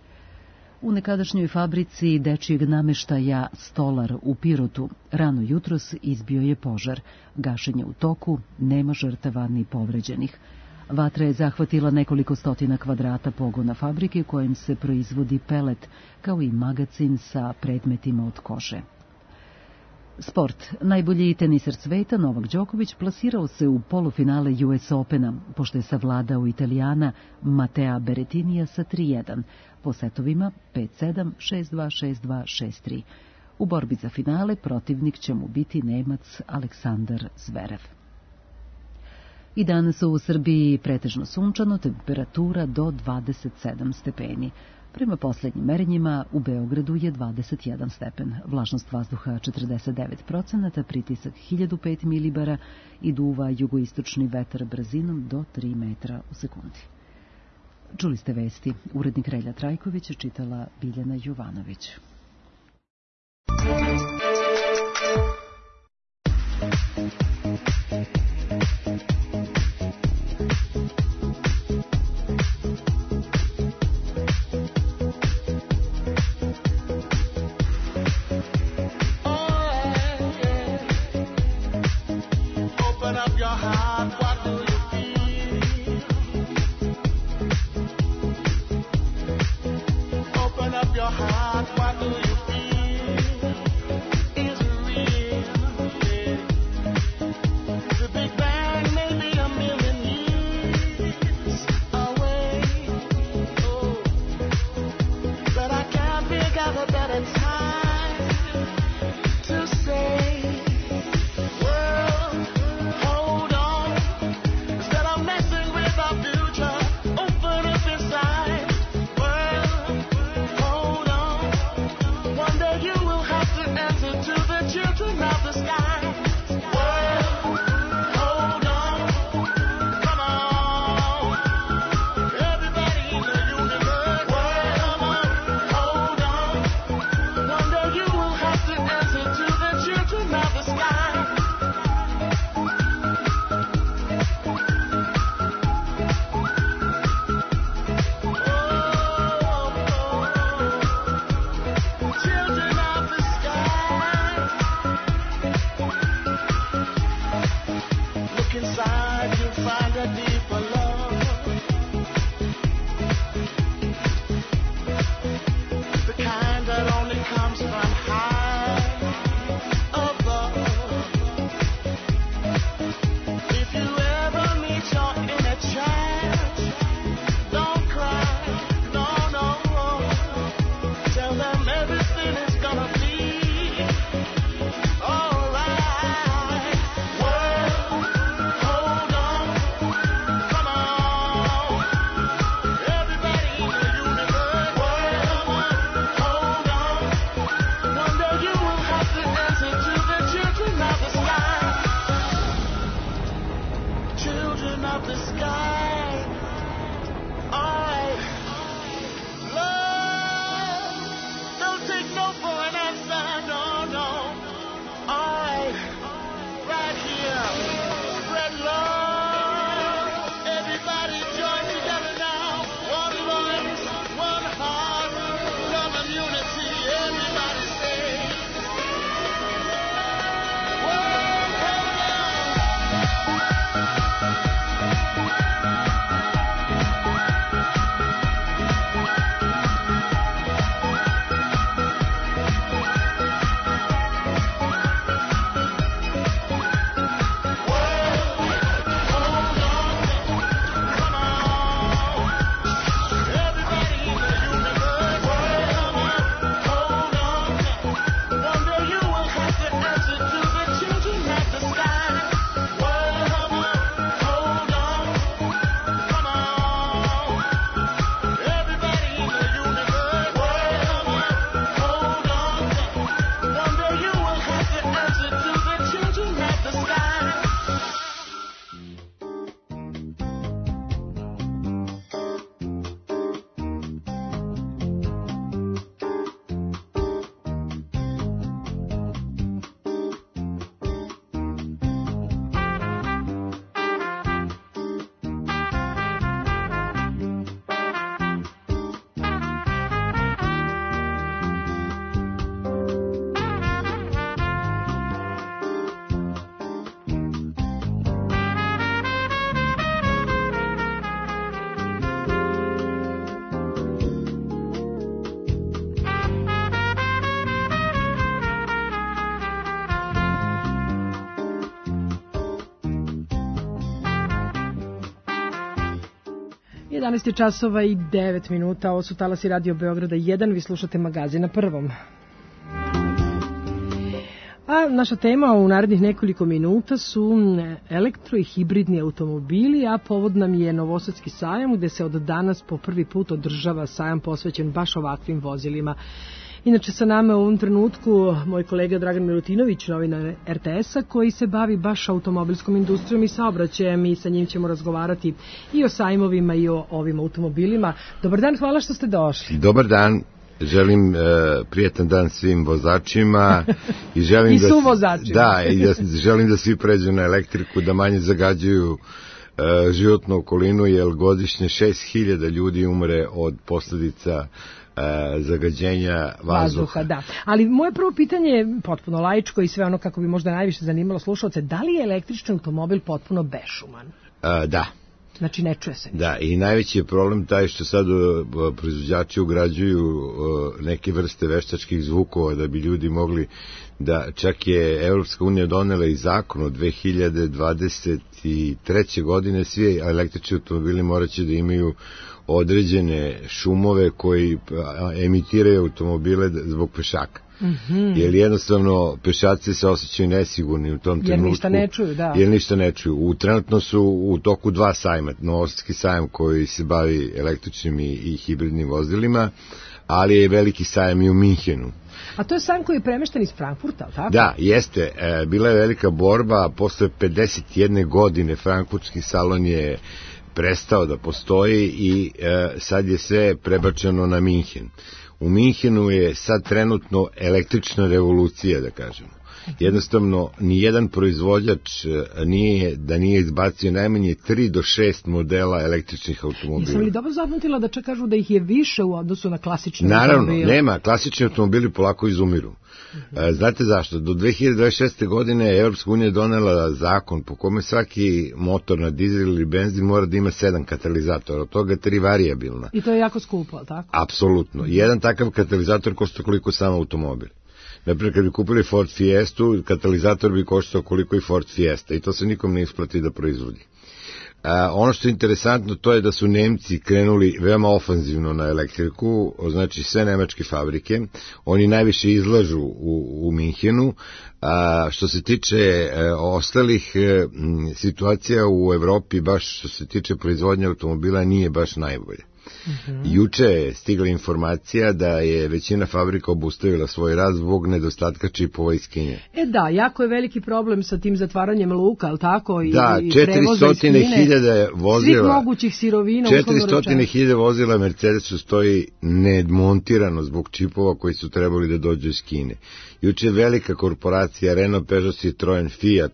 U nekadašnjoj fabrici dečijeg nameštaja Stolar u Pirotu rano jutros izbio je požar. Gašenje u toku, nema žrtava ni povređenih. Vatra je zahvatila nekoliko stotina kvadrata pogona fabrike kojem se proizvodi pelet, kao i magacin sa predmetima od kože. Sport. Najbolji teniser sveta Novak Đoković plasirao se u polufinale US Opena, pošto je savladao Italijana Matea Berrettinija sa 3-1, po setovima 5-7, 6-2, 6-2, 6-3. U borbi za finale protivnik će mu biti Nemac Aleksandar Zverev. I danas u Srbiji pretežno sunčano, temperatura do 27 stepeni. Prema posljednjim merenjima u Beogradu je 21 stepen, vlažnost vazduha 49%, pritisak 1005 milibara i duva jugoistočni vetar brzinom do 3 metra u sekundi. Čuli ste vesti. Urednik Relja Trajković, čitala Biljana Jovanović. What do 11 časova i 9 minuta, ovo su Talasi Radio Beograda 1, vi slušate magazin na Prvom. A naša tema u narednih nekoliko minuta su elektro i hibridni automobili, a povod nam je Novosadski sajam gde se od danas po prvi put održava sajam posvećen baš ovakvim vozilima. Inače sa nama u ovom trenutku moj kolega Dragan Milutinović, novinar RTS-a, koji se bavi baš automobilskom industrijom i saobraćajem i sa njim ćemo razgovarati i o sajmovima i o ovim automobilima. Dobar dan, hvala što ste došli. Dobar dan. Želim prijetan dan svim vozačima i želim I suvozačima. Želim da svi pređu na elektriku, da manje zagađuju životnu okolinu, jer godišnje 6000 ljudi umre od posljedica zagađenja vazduha. Da. Ali moje prvo pitanje je potpuno laičko i sve ono kako bi možda najviše zanimalo slušalce, da li je električni automobil potpuno bešuman? Da. Znači ne čuje se. Da, i najveći je problem taj što sad proizvođači ugrađuju neke vrste veštačkih zvukova da bi ljudi mogli da, čak je Evropska unija donela i zakon od 2023. godine, svi električni automobili moraće da imaju određene šumove koji emitiraju automobile zbog pešaka. Jer jednostavno pešaci se osjećaju nesigurni u tom trenutku. Jer ništa ne čuju, da. Jer ništa ne čuju. Trenutno su u toku 2 sajma. Novosadski sajam koji se bavi električnim i hibridnim vozilima, ali je veliki sajam i u Minhenu. A to je sajam koji je premešten iz Frankfurta, ali tako? Da, jeste. Bila je velika borba. Posle 51 godine frankfurtski salon je prestao da postoji i sad je sve prebačeno na Minhen. U Minhenu je sad trenutno električna revolucija, da kažemo. Jednostavno, nijedan proizvođač nije izbacio najmanje 3 do 6 modela električnih automobila. Jesam li dobro zapamtila da čak kažu da ih je više u odnosu na klasične automobile? Naravno, nema. Klasični automobili polako izumiru. Znate zašto? Do 2026. godine Evropska unija donela zakon po kome svaki motor na dizel ili benzin mora da ima 7 katalizatora, od toga 3 varijabilna. I to je jako skupo, tako? Apsolutno. Jedan takav katalizator košta koliko sam automobil. Naprimjer, kad bi kupili Ford Fiestu, katalizator bi koštao koliko i Ford Fiesta i to se nikom ne isplati da proizvodi. Ono što je interesantno to je da su Nemci krenuli veoma ofanzivno na elektriku, znači sve nemačke fabrike, oni najviše izlažu u Minhenu. Što se tiče ostalih situacija u Evropi, baš što se tiče proizvodnje automobila, nije baš najbolje. Juče je stigla informacija da je većina fabrika obustavila svoj rad zbog nedostatka čipova iz Kine. Da, jako je veliki problem sa tim zatvaranjem luka, ali tako? Da, 400.000 vozila. Svih mogućih sirovina. 400.000 vozila Mercedesu stoji nemontirano zbog čipova koji su trebali da dođu iz Kine. Juče velika korporacija Renault, Peugeot, Citroen, Fiat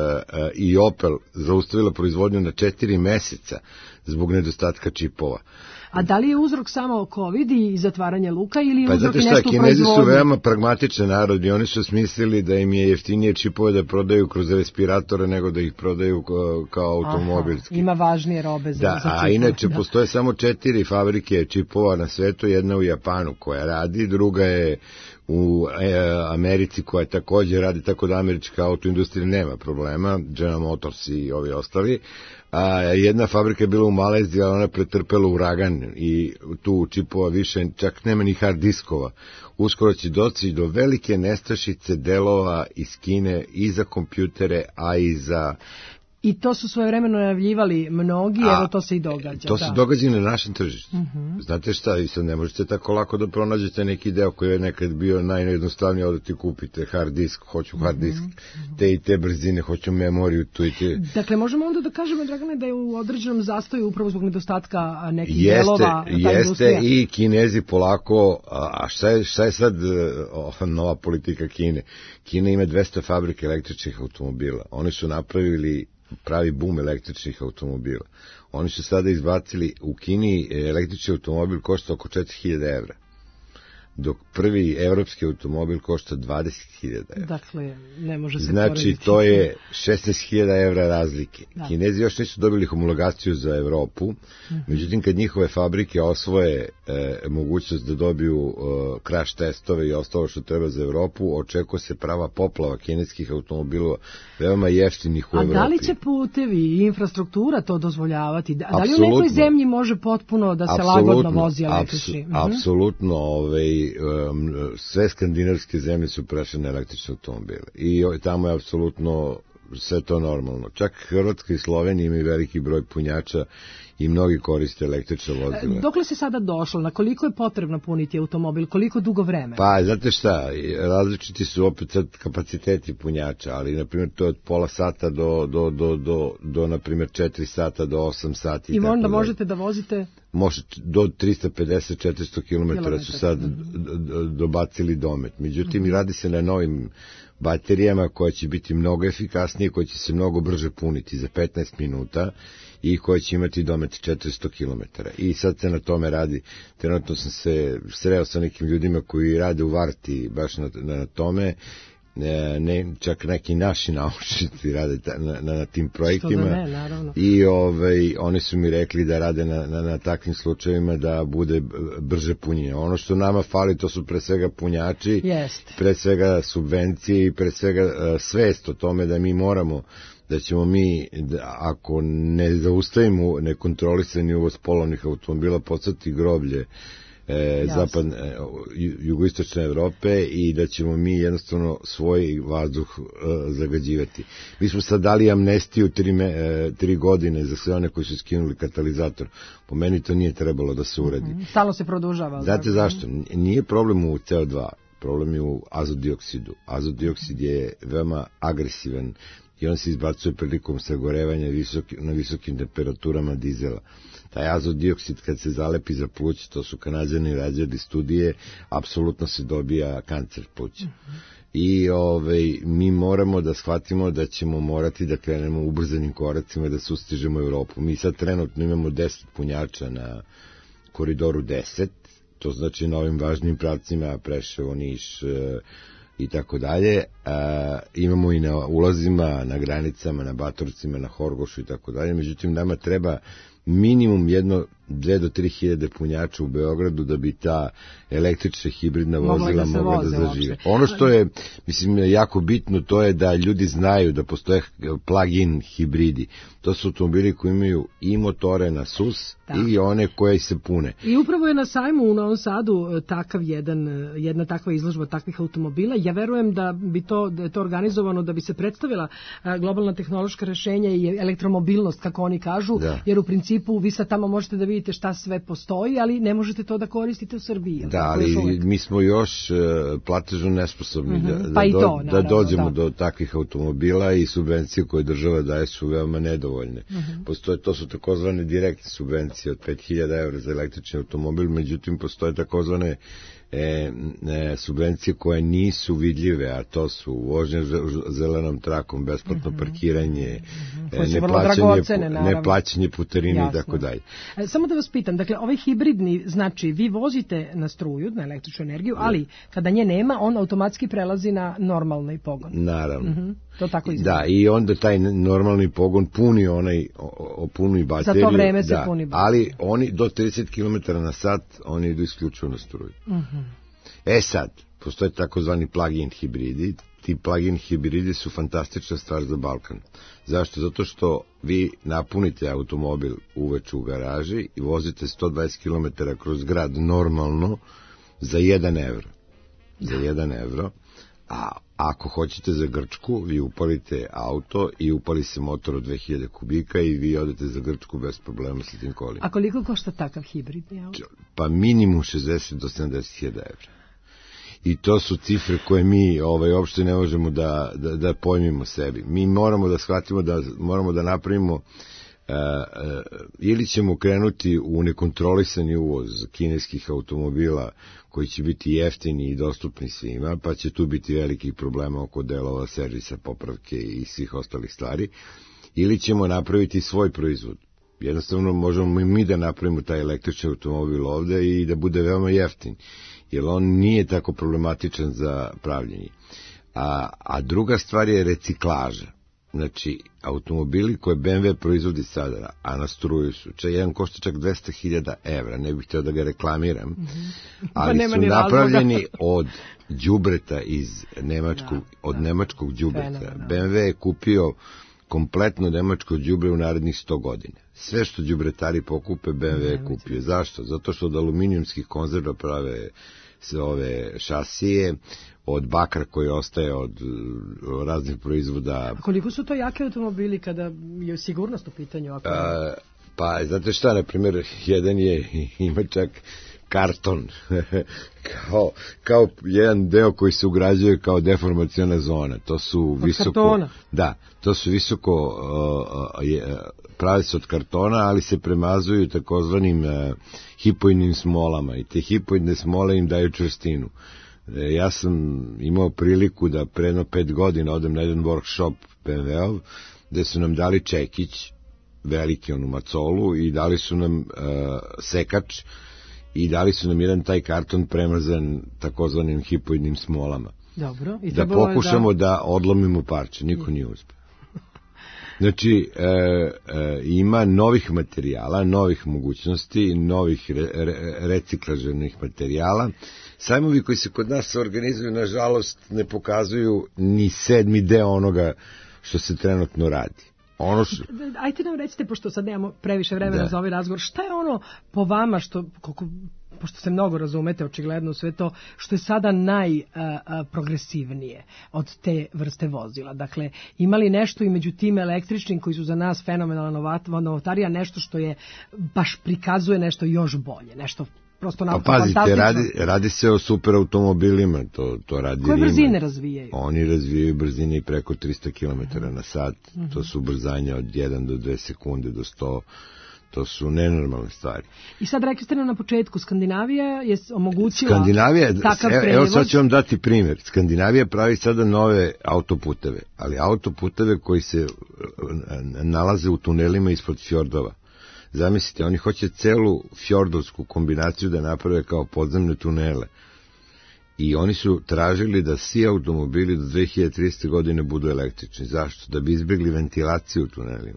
i Opel zaustavila proizvodnju na 4 meseca zbog nedostatka čipova. A da li je uzrok samo COVID i zatvaranje luka ili je uzrok nešto u proizvodnju? Kinezi su veoma pragmatični narod i oni su smislili da im je jeftinije čipove da prodaju kroz respiratore nego da ih prodaju kao automobilski. Ima važnije robe za čipove. A inače postoje samo 4 fabrike čipova na svetu, jedna u Japanu koja radi, druga je u Americi koja također radi, tako da američka autoindustrija nema problema, General Motors i ovi ostali. Jedna fabrika je bila u Maleziji, ali ona je pretrpela uragan i tu čipova više, čak nema ni hard diskova. Uskoro će doći do velike nestašice delova iz Kine i za kompjutere, a i za... I to su svojevremeno najavljivali mnogi, evo to se i događa. To se događa na našem tržištu. Znate šta, i sad ne možete tako lako da pronađete neki deo koji je nekad bio najjednostavniji, da ti kupite hard disk, hoću hard disk, te i te brzine, hoću memoriju, tu i te... Dakle, možemo onda da kažemo, Dragane, da je u određenom zastoju upravo zbog nedostatka nekih delova ta industrija. Jeste, i Kinezi polako, a šta je sad nova politika Kine? Kina ima 200 fabrika električnih automobila. Oni su napravili pravi boom električnih automobila. Oni su sada izbacili, u Kini električni automobil košta oko 4000 evra. dok prvi evropski automobil košta 20.000 evra. Dakle, ne može se Znači, porediti. to je 16.000 evra razlike. Da. Kinezi još nisu dobili homologaciju za Evropu, međutim, kad njihove fabrike osvoje mogućnost da dobiju crash testove i ostalo što treba za Evropu, očekuje se prava poplava kineskih automobila, veoma jeftinih u A Evropi. da li će putevi i infrastruktura to dozvoljavati? Da li u Apsolutno. nekoj zemlji može potpuno da se lagodno vozi električni? Apsolutno, sve skandinavske zemlje su prešle na električne automobile i tamo je apsolutno sve to normalno. Čak Hrvatska i Slovenija imaju veliki broj punjača i mnogi koriste električna vozila. Dokle se sada došlo? Na koliko je potrebno puniti automobil? Koliko dugo vremena? Pa, znate šta, različiti su opet sad kapaciteti punjača, ali, na primjer, to je od pola sata do na primjer, 4 sata do 8 sati. I onda možete da vozite? Može, do 350-400 km su sad dobacili domet. Međutim, radi se na novim baterijama koje će biti mnogo efikasnije, koje će se mnogo brže puniti za 15 minuta i koje će imati domet 400 km. I sad se na tome radi. Trenutno sam se sreo sa nekim ljudima koji rade u Varti baš na tome. Čak neki naši naučnici rade na tim projektima. Što da ne, naravno. I oni su mi rekli da rade na takvim slučajevima da bude brže punjenje. Ono što nama fali, to su pre svega punjači, pre svega subvencije i pre svega svest o tome da mi moramo, da ćemo mi, ako ne zaustavimo nekontrolisani uvoz polovnih automobila, postati groblje jugoistočne Evrope i da ćemo mi jednostavno svoj vazduh zagađivati. Mi smo sad dali amnestiju 3 godine za sve one koji su skinuli katalizator. Po meni to nije trebalo da se uradi. Stalno se produžava. Znate zašto? Nije problem u CO2, problem je u azotdioksidu. Azotdioksid je veoma agresivan i on se izbacuje prilikom sagorevanja na visokim temperaturama dizela. Taj azotdioksid kad se zalepi za pluća, to su Kanađani radili studije, apsolutno se dobija kancer pluća. I mi moramo da shvatimo da ćemo morati da krenemo ubrzanim koracima da sustižemo Evropu. Mi sad trenutno imamo 10 punjača na koridoru 10, to znači na ovim važnim pravcima Preševo, Niš i tako dalje. Imamo i na ulazima, na granicama, na Batorcima, na Horgošu i tako dalje. Međutim, nama treba minimum 2 do 3 hiljade punjača u Beogradu da bi ta električna hibridna vozila mogla da zažive. Ono što je, mislim, jako bitno, to je da ljudi znaju da postoje plug-in hibridi. To su automobili koji imaju i motore na sus i one koje se pune. I upravo je na sajmu u Novom Sadu jedna takva izložba takvih automobila. Ja verujem da je to organizovano da bi se predstavila globalna tehnološka rešenja i elektromobilnost, kako oni kažu, jer u principu vi sad tamo možete da vidite šta sve postoji, ali ne možete to da koristite u Srbiji. Da, ali mi smo još platežno nesposobni da dođemo do takvih automobila i subvencije koje država daje su veoma nedovoljne. Postoje, to su takozvane direktne subvencije od 5.000 evra za električni automobil, međutim postoje takozvane subvencije koje nisu vidljive, a to su vožnja zelenom trakom, besplatno parkiranje, neplaćanje putarine i tako dalje. Samo da vas pitam, dakle, ovaj hibridni, znači vi vozite na struju, na električnu energiju, ali kada nje nema, on automatski prelazi na normalni pogon. Naravno. To tako izgleda. Da, i onda taj normalni pogon puni puni bateriju. Za to vreme se puni bateriju. Ali oni do 30 km na sat, oni idu isključivo na struju. Sad, postoje takozvani plug-in hibridi. Ti plug-in hibridi su fantastična stvar za Balkan. Zašto? Zato što vi napunite automobil uveče u garaži i vozite 120 km kroz grad normalno za 1 evro. Za 1 evro. A ako hoćete za Grčku, vi upalite auto i upali se motor od 2000 kubika i vi odete za Grčku bez problema sa tim kolima. A koliko košta takav hibridni auto? Pa minimum 60 do 70.000 evra. I to su cifre koje mi uopšte ne možemo da pojmimo sebi. Mi moramo da shvatimo da moramo da napravimo ili ćemo krenuti u nekontrolisani uvoz kineskih automobila koji će biti jeftini i dostupni svima, pa će tu biti velikih problema oko delova, servisa, popravke i svih ostalih stvari, ili ćemo napraviti svoj proizvod. Jednostavno možemo i mi da napravimo taj električni automobil ovde i da bude veoma jeftin, jer on nije tako problematičan za pravljenje. A druga stvar je reciklaža. Znači, automobili koje BMW proizvodi sada, a na struju su, jedan košta čak 200.000 evra, ne bih htio da ga reklamiram, ali su napravljeni od đubreta iz nemačkog đubreta. BMW je kupio kompletno nemačko đubre u narednih 100 godina. Sve što đubretari pokupe, BMW je kupio. Zašto? Zato što od aluminijumskih konzerva prave se ove šasije, od bakra koji ostaje od raznih proizvoda. A koliko su to jake automobili kada je sigurnost u pitanju? Pa, znate šta, na primjer, jedan ima čak karton, kao jedan deo koji se ugrađuje kao deformaciona zona. To su visoko... Da, to su visoko... prave se od kartona, ali se premazuju takozvanim hipoidnim smolama i te hipoidne smole im daju čvrstinu. Ja sam imao priliku da pre 5 godina odem na jedan workshop BMW-ov, gde su nam dali čekić, veliki u macolu, i dali su nam sekač i dali su nam jedan taj karton premazan takozvanim hipoidnim smolama. Dobro. I da pokušamo da odlomimo parče, niko nije uspeo. Znači, ima novih materijala, novih mogućnosti, novih reciklaženih materijala. Sajmovi koji se kod nas organizuju, nažalost, ne pokazuju ni 7. deo onoga što se trenutno radi. Ajte nam recite, pošto sad nemamo previše vremena za ovaj razgovor, šta je ono po vama, pošto se mnogo razumete očigledno u sve to, što je sada najprogresivnije od te vrste vozila? Dakle, ima li nešto i među tim električnim koji su za nas fenomenalna novotarija, nešto što je baš prikazuje nešto još bolje, nešto prosto fantastično? Pa pazite, radi se o super automobilima, to radi Rima. Koje brzine razvijaju? Oni razvijaju brzine i preko 300 km na sat, to su ubrzanja od 1 do 2 sekunde do 100. To su nenormalne stvari. I sad rekli ste na početku, Skandinavija je omogućila takav prevoz. Evo sad ću vam dati primjer. Skandinavija pravi sada nove autoputeve, ali autoputeve koji se nalaze u tunelima ispod fjordova. Zamislite, oni hoće celu fjordovsku kombinaciju da naprave kao podzemne tunele. I oni su tražili da svi automobili do 2030. godine budu električni. Zašto? Da bi izbjegli ventilaciju u tunelima.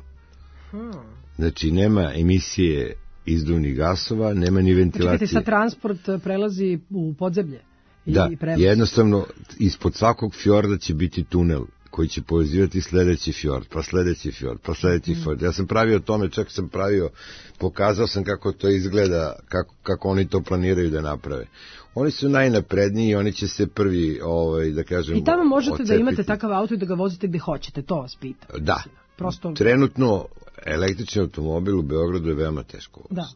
Znači, nema emisije izduvnih gasova, nema ni ventilacije. Čekajte, sad transport prelazi u podzemlje? Da, jednostavno, ispod svakog fjorda će biti tunel koji će povezivati sljedeći fjord, pa sljedeći fjord, pa sljedeći fjord. Ja sam pravio tome, čak sam pokazao sam kako to izgleda, kako oni to planiraju da naprave. Oni su najnapredniji i oni će se prvi, da kažem, i tamo možete da imate takav auto i da ga vozite gde hoćete, to vas pitam. Da, trenutno električni automobil u Beogradu je veoma teško voziti.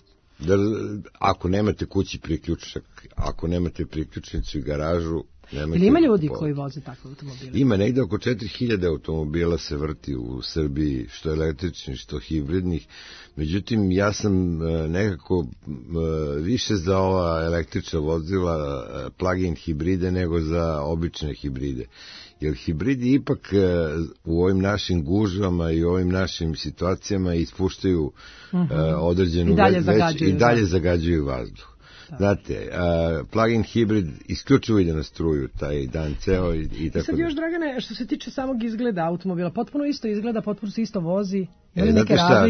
Ako nemate kući priključak, ako nemate priključnicu i garažu, ili ima ljudi koji voze takve automobile? Ima, negde oko 4000 automobila se vrti u Srbiji, što električnih, što hibridnih. Međutim, ja sam nekako više za ova električna vozila, plug-in hibride, nego za obične hibride. Jer hibridi ipak u ovim našim gužvama i u ovim našim situacijama ispuštaju određenu i dalje zagađuju vazduh. Znate, plug-in hibrid isključivo ide na struju taj dan ceo i tako. Sad još, Dragane, što se tiče samog izgleda automobila, potpuno isto izgleda, potpuno se isto vozi. Znate šta,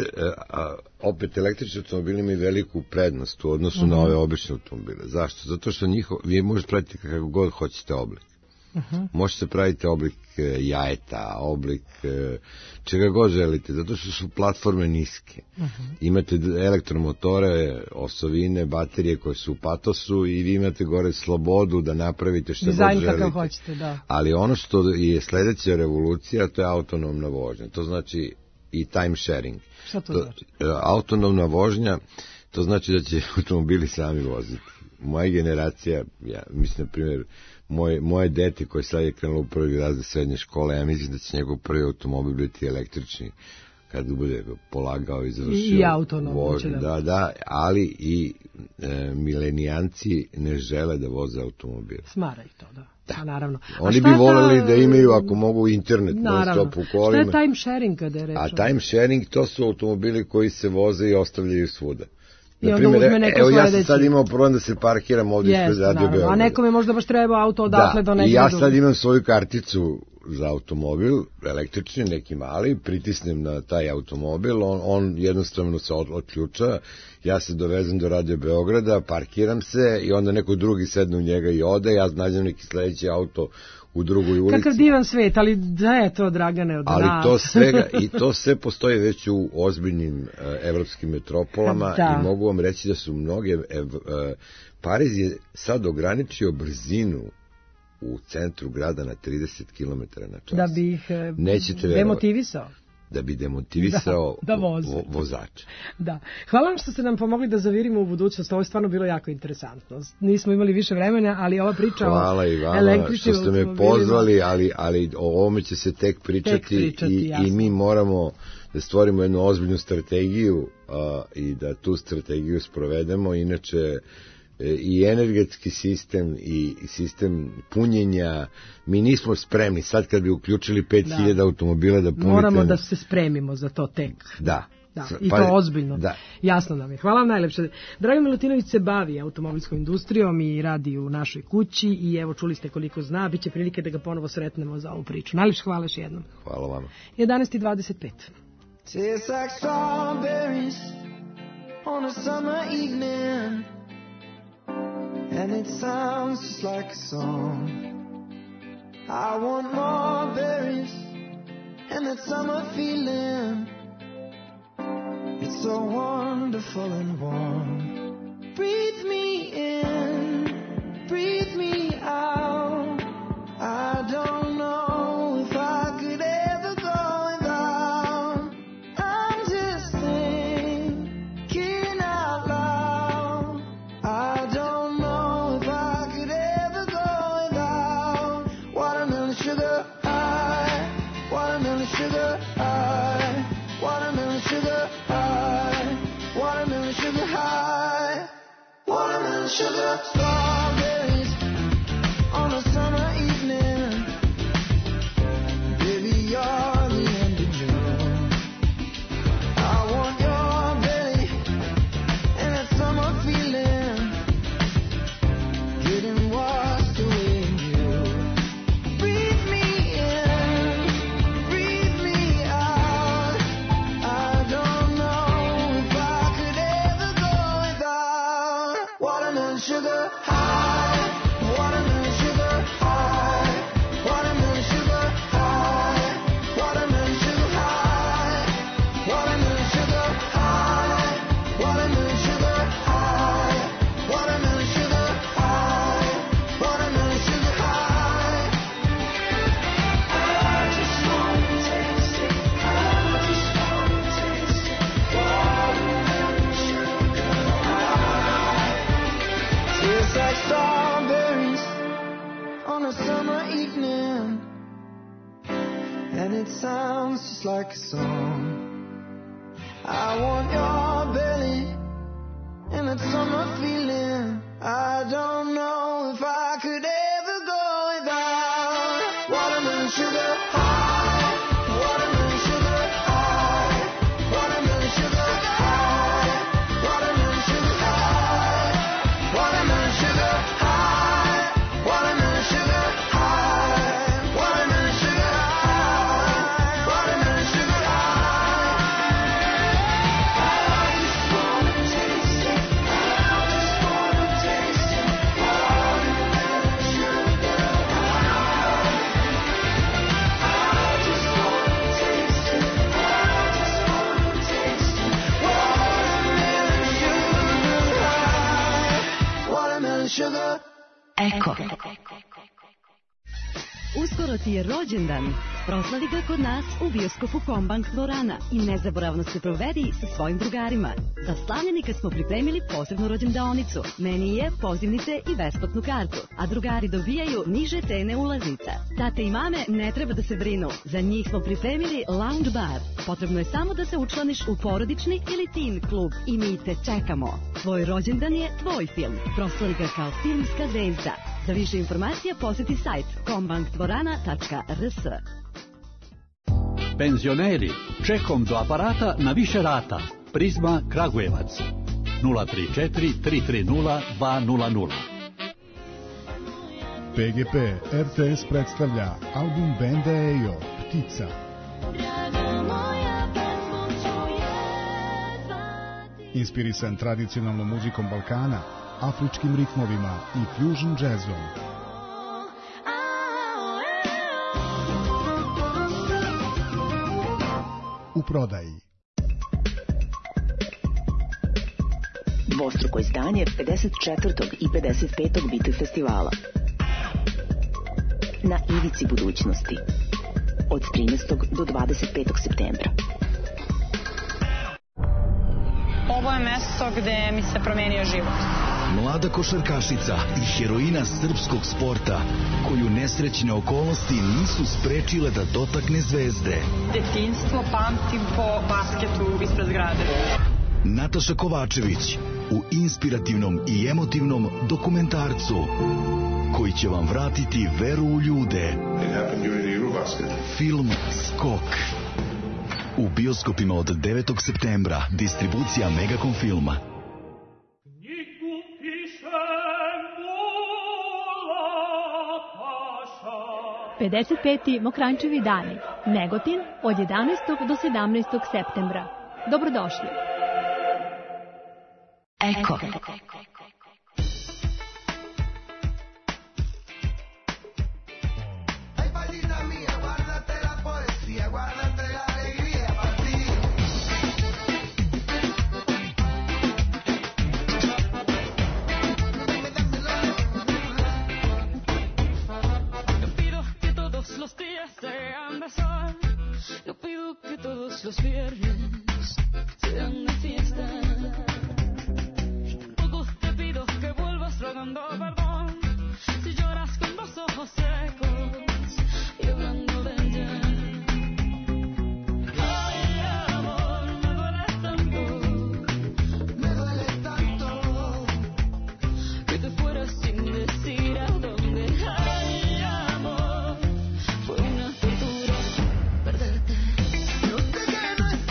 opet električni automobili imaju veliku prednost u odnosu na ove obične automobile. Zašto? Zato što vi možete praviti kako god hoćete oblik. Možete praviti oblik jajeta, oblik čega god želite, zato što su platforme niske. Imate elektromotore, osovine, baterije koje su u patosu i vi imate gore slobodu da napravite što god želite. Hoćete, da. Ali ono što je sljedeća revolucija, to je autonomna vožnja. To znači i time sharing. Šta to znači? Autonomna vožnja, to znači da će automobili sami voziti. Moja generacija, ja mislim, na primjer, moje dete koje sad je krenulo u prvi razred srednje škole, ja mislim da će njegov prvi automobil biti električni kad bude polagao i završio I autonomno vožnju. će Da, ali i milenijanci ne žele da voze automobil. Smara ih to, da. Pa, naravno. Oni bi voleli da imaju, ako mogu, internet non stop u kolima. Šta je time sharing kada je reč? A time sharing, to su automobili koji se voze i ostavljaju svuda. I onda uzme neko evo, ja sledeći. sam sad imao problem da se parkiram ovdje ispred Radio Beograda. A nekome možda baš treba auto odatle do nekog. I ja sad imam svoju karticu za automobil, električni, neki mali, pritisnem na taj automobil, on jednostavno se otključa, ja se dovezem do Radio Beograda, parkiram se i onda neko drugi sedne u njega i ode, ja nađem neki sledeći auto u drugoj ulici. Kakav divan svet, ali da je to, Dragane, od nas. Ali to sve postoji već u ozbiljnim evropskim metropolama i mogu vam reći da su mnoge... Pariz je sad ograničio brzinu u centru grada na 30 km na čas. Da bi ih demotivisao. Da bi demotivisao vozača. Da. Hvala vam što ste nam pomogli da zavirimo u budućnost. Ovo je stvarno bilo jako interesantno. Nismo imali više vremena, ali ova priča hvala i vama što ste me pozvali, ali o ovome će se tek pričati i mi moramo da stvorimo jednu ozbiljnu strategiju i da tu strategiju sprovedemo, inače i energetski sistem i sistem punjenja, mi nismo spremni. Sad kad bi uključili 5000 automobila da punite... Moramo da se spremimo za to tek. Da. I to ozbiljno. Jasno nam je. Hvala vam najlepše. Dragan Milutinović se bavi automobilskom industrijom i radi u našoj kući i evo čuli ste koliko zna, bit će prilike da ga ponovo sretnemo za ovu priču. Najlepše hvala još jednom. Hvala vama. 11:25. Tastes like strawberries on a summer evening, and it sounds just like a song. I want more berries and that summer feeling. It's so wonderful and warm. Breathe me in, breathe me out. I don't know if I could ever go without. I'm just thinking out loud. I don't know if I could ever go without. Watermelon sugar high, watermelon sugar high, watermelon sugar high, watermelon sugar high, watermelon sugar. Strawberries on a summer evening. Baby, you're the end of June. I want your belly and that summer feeling, getting washed away in you. Breathe me in, breathe me out. I don't know if I could ever go without. Watermelon sugar high, watermelon sugar high, watermelon sugar high, watermelon sugar high, watermelon sugar high, watermelon sugar high, watermelon sugar high, watermelon sugar high. I just wanna taste it, I just wanna taste it. Watermelon sugar high. Tastes like strawberries on a summer evening, and it sounds just like a song. I want your belly and that summer feeling. I don't know if I could ever go without. Watermelon sugar high, watermelon sugar high, watermelon sugar high, watermelon sugar high, watermelon sugar high, watermelon sugar high, watermelon sugar high, watermelon sugar high. I just wanna taste it, I just wanna taste it. Watermelon sugar high. I just wanna taste it, I just wanna taste it. Watermelon sugar high, watermelon sugar. Eko. Uskoro ti je rođendan. Proslavi ga kod nas u bioskopu Kombank dvorana i nezaboravno se provedi sa svojim drugarima. Za slavljenika smo pripremili posebnu rođendaonicu, menije, pozivnice i besplatnu kartu, a drugari dobijaju niže cene ulaznica. Tate i mame ne treba da se brinu, za njih smo pripremili lounge bar. Potrebno je samo da se učlaniš u porodični ili teen klub i mi te čekamo. Tvoj rođendan je tvoj film. Proslavi ga kao filmska zvezda. Za više informacija posjeti sajt kombankdvorana.rs. Penzioneri, čekom do aparata na više rata. Prizma Kragujevac 034 330 200. PGP RTS predstavlja album benda Ejo, Ptica. Inspirisan tradicionalnom muzikom Balkana, afričkim ritmovima i fusion jazzom. U prodaji. Dvostruko izdanje 54. i 55. Biti festivala. Na ivici budućnosti. Od 13. do 25. septembra. Ovo je mesto gde mi se promenio život. Mlada košarkašica i heroina srpskog sporta, koju nesrećne okolnosti nisu sprečile da dotakne zvezde. Detinjstvo pamtim po basketu ispred zgrade. Nataša Kovačević u inspirativnom i emotivnom dokumentarcu koji će vam vratiti veru u ljude. Film Skok. U bioskopima od 9. septembra. Distribucija Megacom filma. 55. Mokrančevi dani. Negotin od 11. do 17. septembra. Dobrodošli. Eko. Los viernes sean de fiesta. Poco te pido que vuelvas rogando perdón. Si lloras con los ojos secos y hablando de ella. Ay, amor, me duele tanto que te fueras sin decir a dónde. Ay, amor, fue una tortura perderte. No te quedes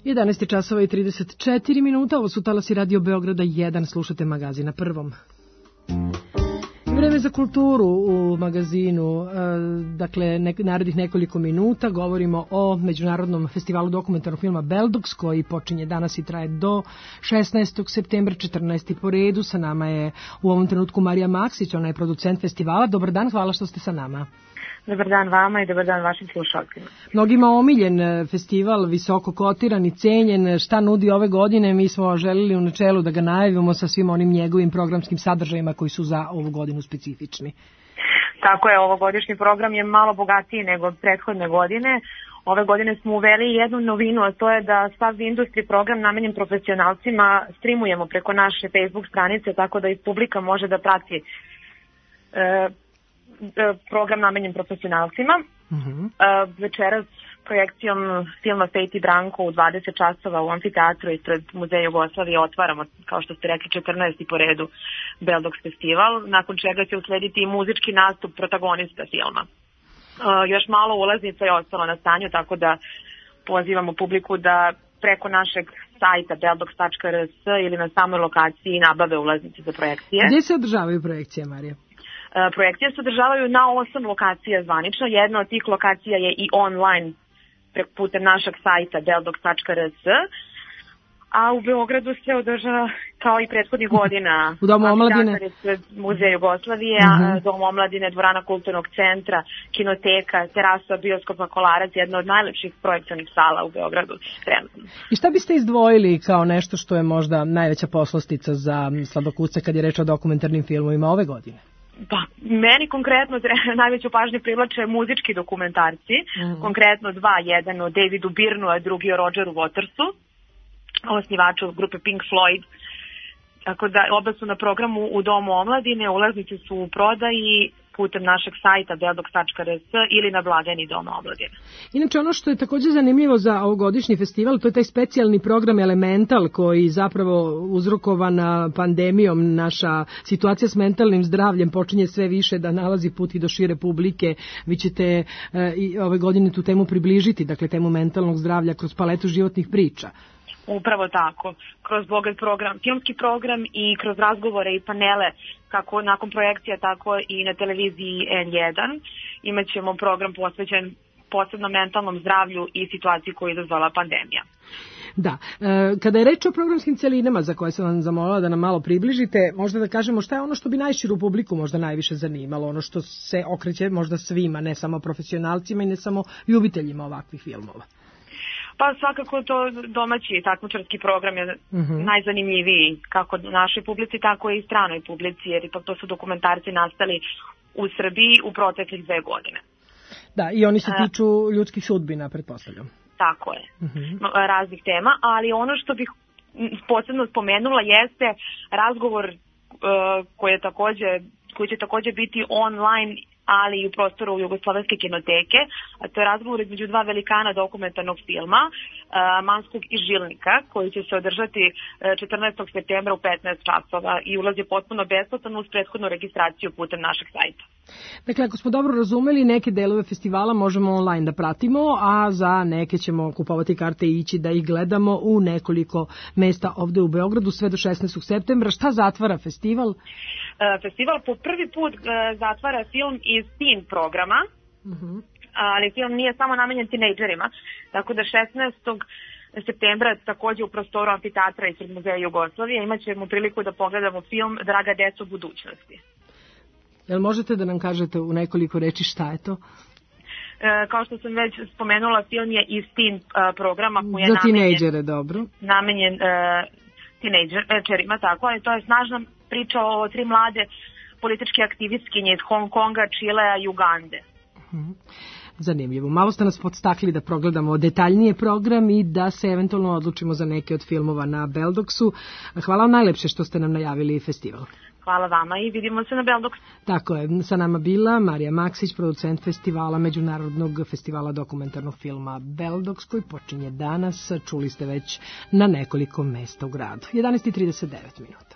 11 časova i 34 minuta, ovo su talasi Radio Beograda 1, slušate magazin na Prvom. Vreme za kulturu u magazinu, dakle narednih nekoliko minuta govorimo o Međunarodnom festivalu dokumentarnog filma Beldox koji počinje danas i traje do 16. septembra, 14. po redu. Sa nama je u ovom trenutku Marija Maksić, ona je producent festivala. Dobar dan, hvala što ste sa nama. Dobar dan vama i dobar dan vašim slušalcima. Mnogima omiljen festival, visoko kotiran i cenjen. Šta nudi ove godine? Mi smo želeli u načelu da ga najavimo sa svim onim njegovim programskim sadržajima koji su za ovu godinu specifični. Tako je, ovogodišnji program je malo bogatiji nego prethodne godine. Ove godine smo uveli jednu novinu, a to je da sav industry program namenjen profesionalcima streamujemo preko naše Facebook stranice, tako da i publika može da prati program namenjen profesionalcima. Večeras projekcijom filma Fejt i Branko u 20 časova u amfiteatru ispred Muzeja Jugoslavije otvaramo, kao što ste rekli, 14. po redu Beldox festival, nakon čega će uslediti i muzički nastup protagonista filma. Još malo ulaznica je ostalo na stanju, tako da pozivamo publiku da preko našeg sajta beldox.rs ili na samoj lokaciji nabave ulaznice za projekcije. Gdje se održavaju projekcije, Marija? Projekcije se održavaju na 8 lokacija zvanično. Jedna od tih lokacija je i online putem našeg sajta beldox.rs, a u Beogradu se održava kao i prethodnih godina u Domu omladine, Muzeja Jugoslavije, Dom omladine, Dvorana kulturnog centra, kinoteka, terasa, bioskopa Kolarac, jedna od najlepših projekcionih sala u Beogradu trenutno. I šta biste izdvojili kao nešto što je možda najveća poslastica za sladokusce kad je reč o dokumentarnim filmovima ove godine? Pa, meni konkretno najveću pažnju privlače muzički dokumentarci, konkretno dva, jedan o Davidu Byrnu, a drugi o Rogeru Watersu, osnivaču grupe Pink Floyd. Tako da oba su na programu u Domu omladine, ulaznice su u prodaji putem našeg sajta beldox.rs ili na blagajni Doma omladine. Inače, ono što je također zanimljivo za ovogodišnji festival, to je taj specijalni program Elemental koji zapravo uzrokovan pandemijom, naša situacija s mentalnim zdravljem počinje sve više da nalazi put i do šire publike. Vi ćete i ove godine tu temu približiti, dakle temu mentalnog zdravlja kroz paletu životnih priča. Upravo tako, kroz bogat program, filmski program i kroz razgovore i panele, kako nakon projekcija, tako i na televiziji N1. Imaćemo program posvećen posebno mentalnom zdravlju i situaciji koju je izazvala pandemija. Da, kada je reč o programskim celinama za koje sam vam zamolila da nam malo približite, možda da kažemo šta je ono što bi najširu publiku možda najviše zanimalo, ono što se okreće možda svima, ne samo profesionalcima i ne samo ljubiteljima ovakvih filmova. Pa svakako to domaći takmičarski program je najzanimljiviji kako našoj publici, tako i stranoj publici, jer ipak to su dokumentarci nastali u Srbiji u proteklih 2 godine. Da, i oni se tiču ljudskih sudbina, pretpostavljam. Tako je, raznih tema, ali ono što bih posebno spomenula jeste razgovor koji će također biti online, ali i u prostoru Jugoslovenske kinoteke, a to je razgovor između dva velikana dokumentarnog filma, Manskog i Žilnika, koji će se održati 14. septembra u 15 časova i ulaz je potpuno besplatan uz prethodnu registraciju putem našeg sajta. Dakle, ako smo dobro razumeli, neke delove festivala možemo online da pratimo, a za neke ćemo kupovati karte i ići da ih gledamo u nekoliko mesta ovde u Beogradu sve do 16. septembra. Šta zatvara festival? Festival po prvi put zatvara film iz teen programa, ali film nije samo namenjen tinejdžerima, tako da 16. septembra također u prostoru amfiteatra ispred Muzeja Jugoslavije imat ćemo priliku da pogledamo film Draga deco budućnosti. Jel možete da nam kažete u nekoliko reči šta je to? Kao što sam već spomenula, film je iz teen programa koji je za tinejdžere, dobro. Namenjen tinejdžerima, tako, ali to je snažna priča o 3 mlade političke aktivistkinje iz Hong Konga, Čilea i Ugande. Zanimljivo. Malo ste nas podstakli da progledamo detaljnije program i da se eventualno odlučimo za neke od filmova na Beldoxu. Hvala vam najlepše što ste nam najavili festival. Hvala vama i vidimo se na Beldoxu. Tako je, sa nama bila Marija Maksić, producent festivala, Međunarodnog festivala dokumentarnog filma Beldox, koji počinje danas, čuli ste već na nekoliko mesta u gradu. 11:39 minuta.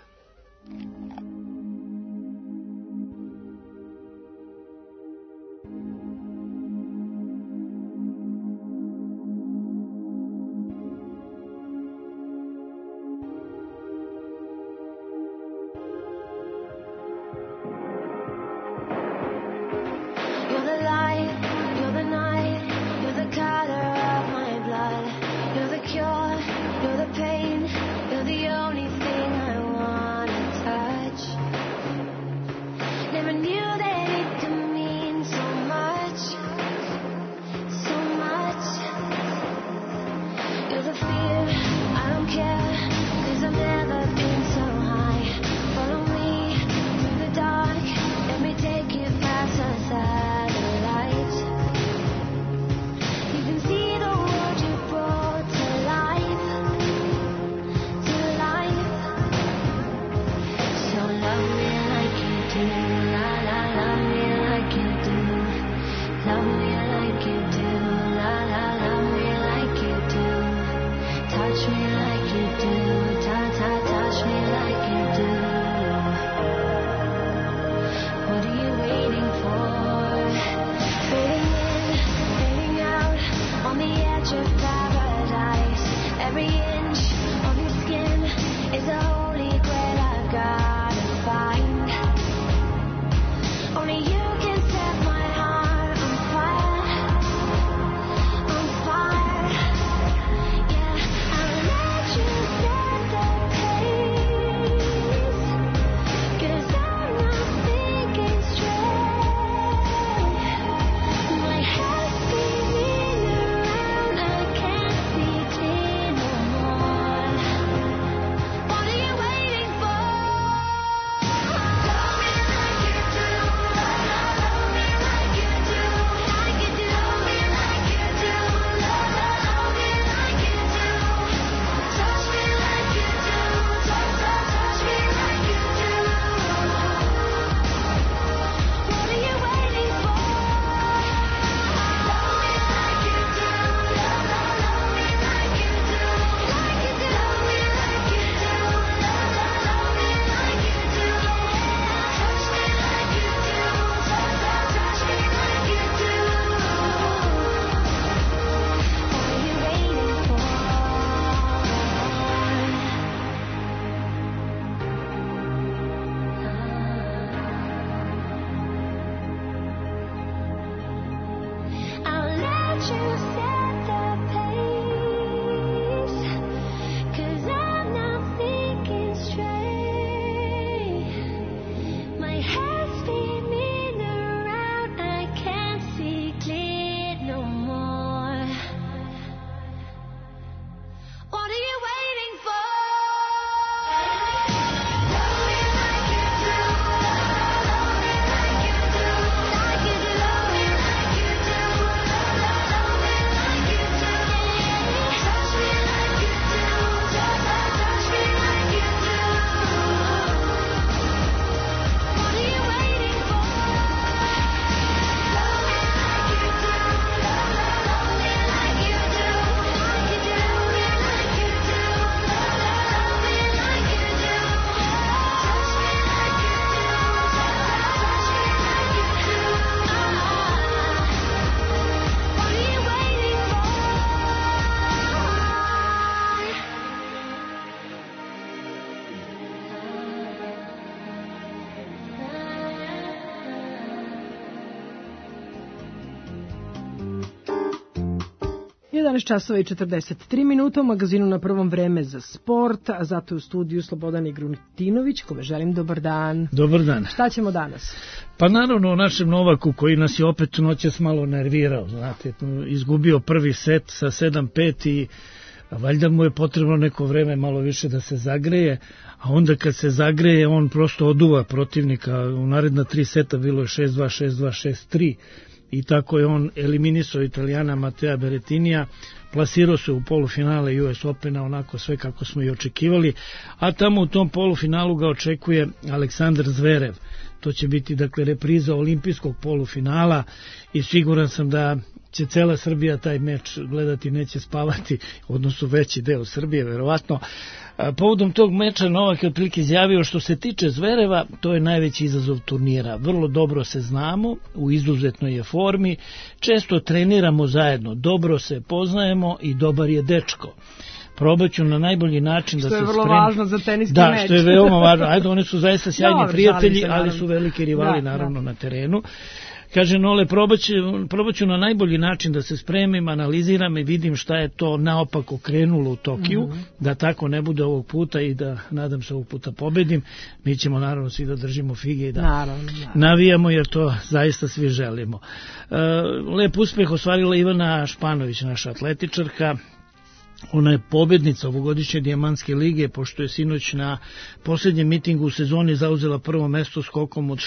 11 časova i 43 minuta u magazinu Na prvom vreme za sport, a zato je u studiju Slobodan Igrutinović, kome želim dobar dan. Dobar dan. Šta ćemo danas? Pa naravno o našem Novaku koji nas je opet noćas malo nervirao, znate, izgubio prvi set sa 7-5 i valjda mu je potrebno neko vreme malo više da se zagreje, a onda kad se zagreje on prosto oduva protivnika. U naredna 3 seta bilo je 6-2, 6-2, 6-3 i tako je on eliminisao Italijana Matea Berrettinija, plasirao se u polufinale US Opena, onako sve kako smo i očekivali, a tamo u tom polufinalu ga očekuje Aleksandar Zverev. To će biti dakle repriza olimpijskog polufinala i siguran sam da će cela Srbija taj meč gledati, neće spavati, odnosno veći deo Srbije verovatno. Povodom tog meča Novak je otprilike izjavio: što se tiče Zvereva, to je najveći izazov turnira. Vrlo dobro se znamo, u izuzetnoj je formi, često treniramo zajedno, dobro se poznajemo i dobar je dečko. Probaću na najbolji način da se spremi. Što je vrlo važno za teniski meč. Da, što je veoma važno. Ajde, oni su zaista sjajni prijatelji, ali su veliki rivali naravno na terenu. Kaže Nole, probaću na najbolji način da se spremim, analiziram i vidim šta je to naopako krenulo u Tokiju, da tako ne bude ovog puta i da, nadam se, ovog puta pobedim. Mi ćemo naravno svi da držimo fige i da navijamo, jer to zaista svi želimo. Lep uspeh ostvarila Ivana Španović, naša atletičarka. Ona je pobednica ovogodišnje Dijamantske lige, pošto je sinoć na posljednjem mitingu u sezoni zauzela prvo mesto skokom od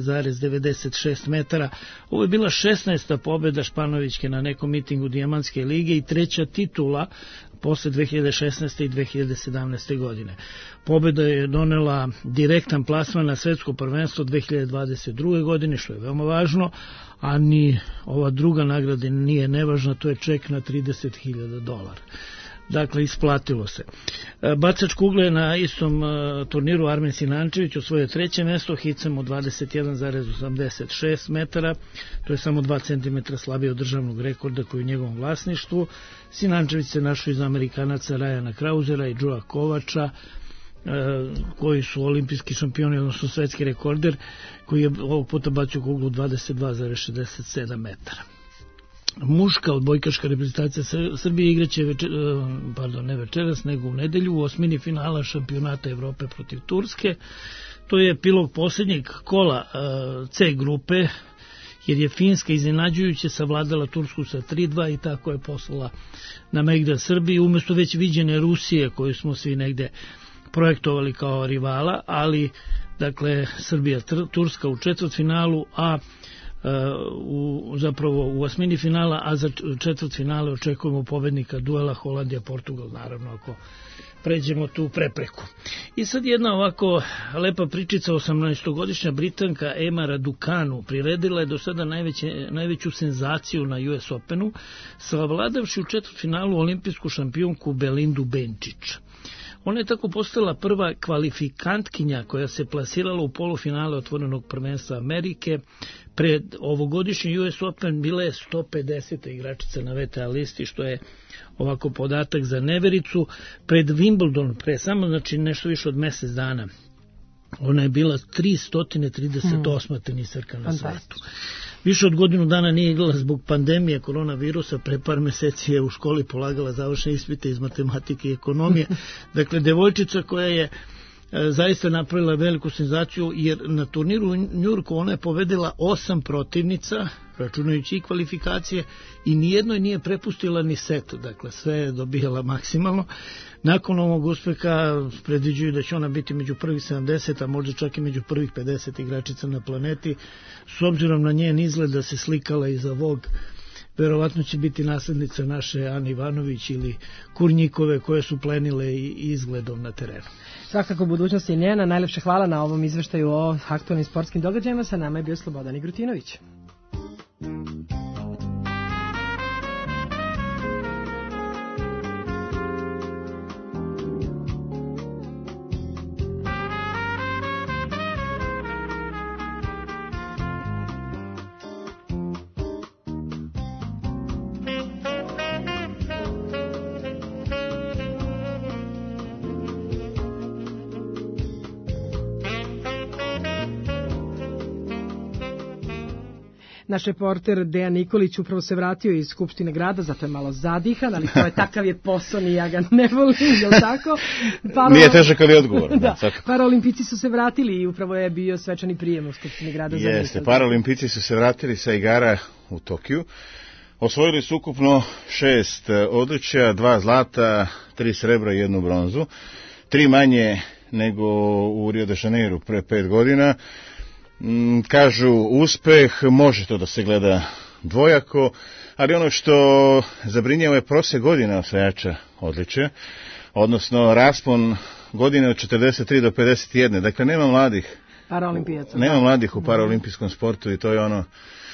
6,96 metara. Ovo je bila 16. pobeda Španovićke na nekom mitingu Dijamantske lige i 3. titula posle 2016. i 2017. godine. Pobeda je donela direktan plasman na svetsko prvenstvo 2022. godine, što je veoma važno, a ni ova druga nagrada nije nevažna, to je ček na $30.000. Dakle, isplatilo se. Bacač kugle na istom turniru Armen Sinančević osvojio 3. mesto hicom od 21,86 metara. To je samo 2 cm slabije od državnog rekorda koji je u njegovom vlasništvu. Sinančević se našao iz Amerikanaca Rajana Krauzera i Joea Kovača, koji su olimpijski šampioni, odnosno svetski rekorder, koji je ovog puta bacio kuglu 22,67 metara. Muška odbojkaška reprezentacija Srbije igraće ne večeras, nego u nedelju u osmini finala šampionata Evrope protiv Turske. To je epilog posljednjeg kola C grupe, jer je Finska iznenađujuće savladala Tursku sa 3-2 i tako je poslala na Megdan Srbiji, umjesto već viđene Rusije koju smo svi negde projektovali kao rivala, ali dakle Srbija Turska u četvrtfinalu, a zapravo u osmini finala, a za četvrtfinale očekujemo pobednika duela Holandija-Portugal, naravno ako pređemo tu prepreku. I sad jedna ovako lepa pričica. 18-godišnja Britanka Emma Raducanu priredila je do sada najveću senzaciju na US Openu, savladavši u četvrtfinalu olimpijsku šampionku Belindu Bencic. Ona je tako postala prva kvalifikantkinja koja se plasirala u polufinale otvorenog prvenstva Amerike. Pred ovogodišnji US Open bila je 150. igračica na VTA listi, što je ovako podatak za nevericu. Pred Wimbledon, pre samo znači nešto više od mjesec dana, ona je bila 338. tenisarka na svetu. Više od godinu dana nije igrala zbog pandemije koronavirusa, pre par meseci je u školi polagala završne ispite iz matematike i ekonomije. Dakle, devojčica koja je zaista napravila veliku senzaciju, jer na turniru u Njurku ona je pobedila 8 protivnica, računajući i kvalifikacije, i nijednoj nije prepustila ni set, dakle sve je dobijala maksimalno. Nakon ovog uspeha predviđuju da će ona biti među prvih 70, a možda čak i među prvih 50 igračica na planeti. S obzirom na njen izgled da se slikala iza Vogue, verovatno će biti naslednica naše Ane Ivanović ili Kurnjikove, koje su plenile i izgledom na terenu. Svakako budućnost je njena. Najlepše hvala na ovom izveštaju o aktualnim sportskim događajima. Sa nama je bio Slobodan Igrutinović. Naš reporter Dejan Nikolić upravo se vratio iz Skupštine grada, zato je malo zadihan, ali to je takav je posao, ni ja ga ne volim, je li tako? Nije težak, ali odgovor. Da, paraolimpici su se vratili i upravo je bio svečani prijem u Skupštini grada. Jeste, paraolimpici su se vratili sa igara u Tokiju. Osvojili su ukupno 6 odličja, 2 zlata, 3 srebra i 1 bronzu. 3 manje nego u Rio de Janeiro pre 5 godina. Kažu uspeh, može to da se gleda dvojako, ali ono što zabrinjava je prosek godina osvajača odličja, odnosno raspon godine od 43 do 51. Dakle, nema mladih paraolimpijaca. Nema mladih u paraolimpijskom sportu i to je ono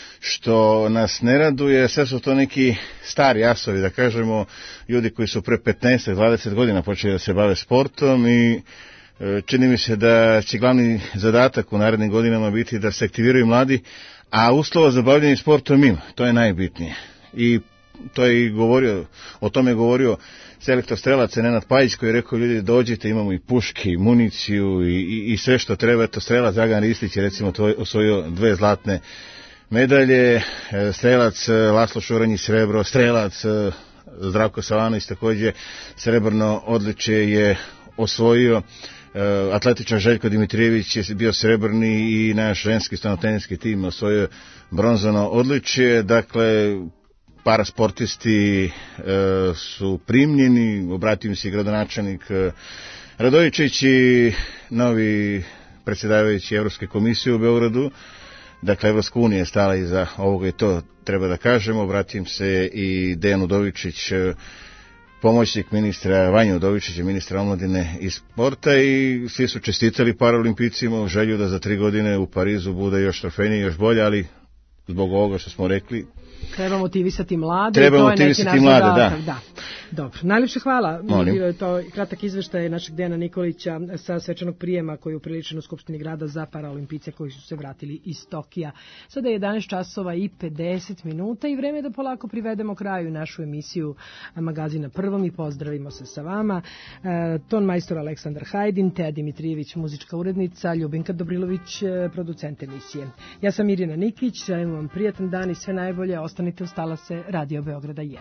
što nas ne raduje. Sve su to neki stari asovi, da kažemo, ljudi koji su pre 15-20 godina počeli da se bave sportom i čini mi se da će glavni zadatak u narednim godinama biti da se aktiviraju mladi, a uslova za bavljanje sportom ima, to je najbitnije. I to je i govorio, o tome je govorio selektor strelaca Nenad Pajić koji je rekao, ljudi dođite, imamo i puške, i municiju i sve što treba. Eto, strelac Dragan Ristić je recimo osvojio 2 zlatne medalje, strelac Laslo Šuranjić srebro, strelac Zdravko Savanović također srebrno odličje je osvojio. Atletičar Željko Dimitrijević je bio srebrni i naš ženski stanoteniski tim osvojio bronzano odličje. Dakle, parasportisti su primljeni, obratio mi se gradonačelnik Radojičić i novi predsjedavajući Evropske komisije u Beogradu. Dakle, Evropska unija je stala iza ovoga i to treba da kažemo. Obratim se i Dejan Udovičić, pomoćnik ministra, Vanja Udovičića, ministra omladine i sporta, i svi su čestitali paraolimpijcima u želju da za 3 godine u Parizu bude još trofejnije, još bolje, ali zbog ovoga što smo rekli, treba motivisati mlade. Treba motivisati mlade, da. Dobro, najljepše hvala. Bio je to kratak izveštaj našeg Dejana Nikolića sa svečanog prijema koji je upriličen u Skupštini grada za paraolimpice koji su se vratili iz Tokija. Sada je 11 časova i 50 minuta i vreme da polako privedemo kraju našu emisiju Magazina Prvom i pozdravimo se sa vama. Ton majstor Aleksandar Hajdin, Teja Dimitrijević, muzička urednica, Ljubinka Dobrilović, producent emisije. Ja sam Irina Nikić, želim vam prijatan dan i sve najbolje. Ostanite uz talase Radio Beograda 1.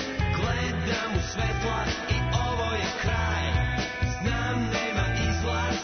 Svetla i ovo je kraj. Znam nema izlaza.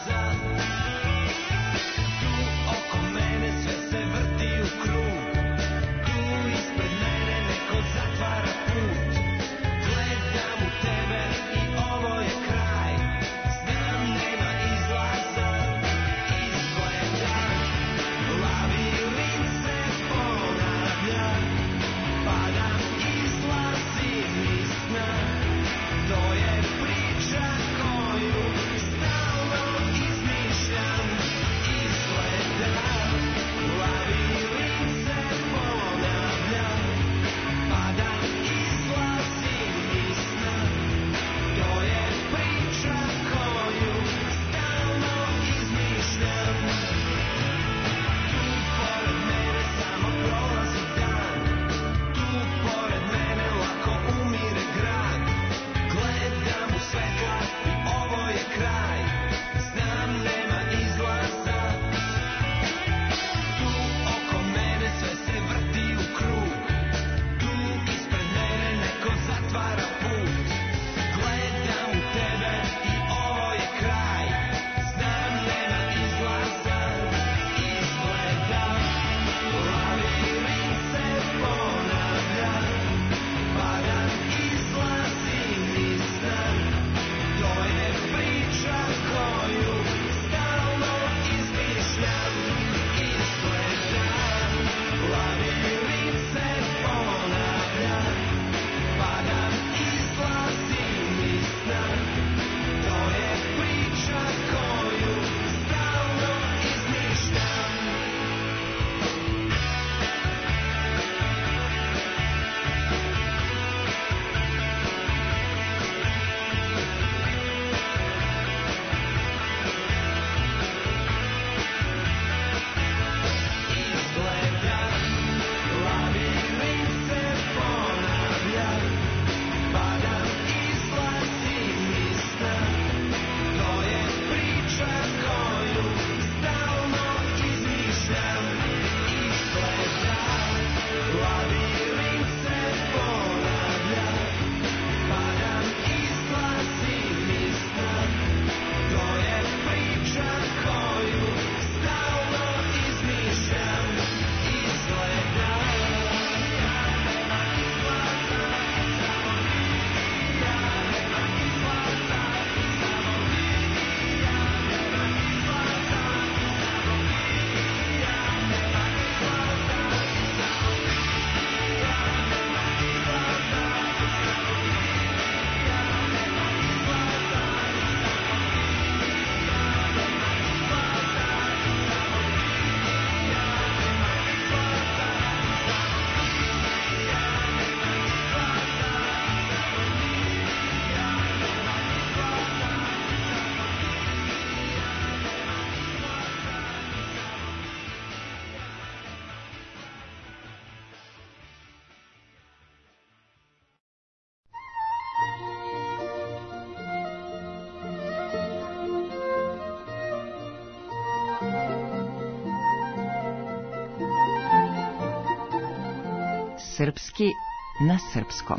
Srpski na srpskom.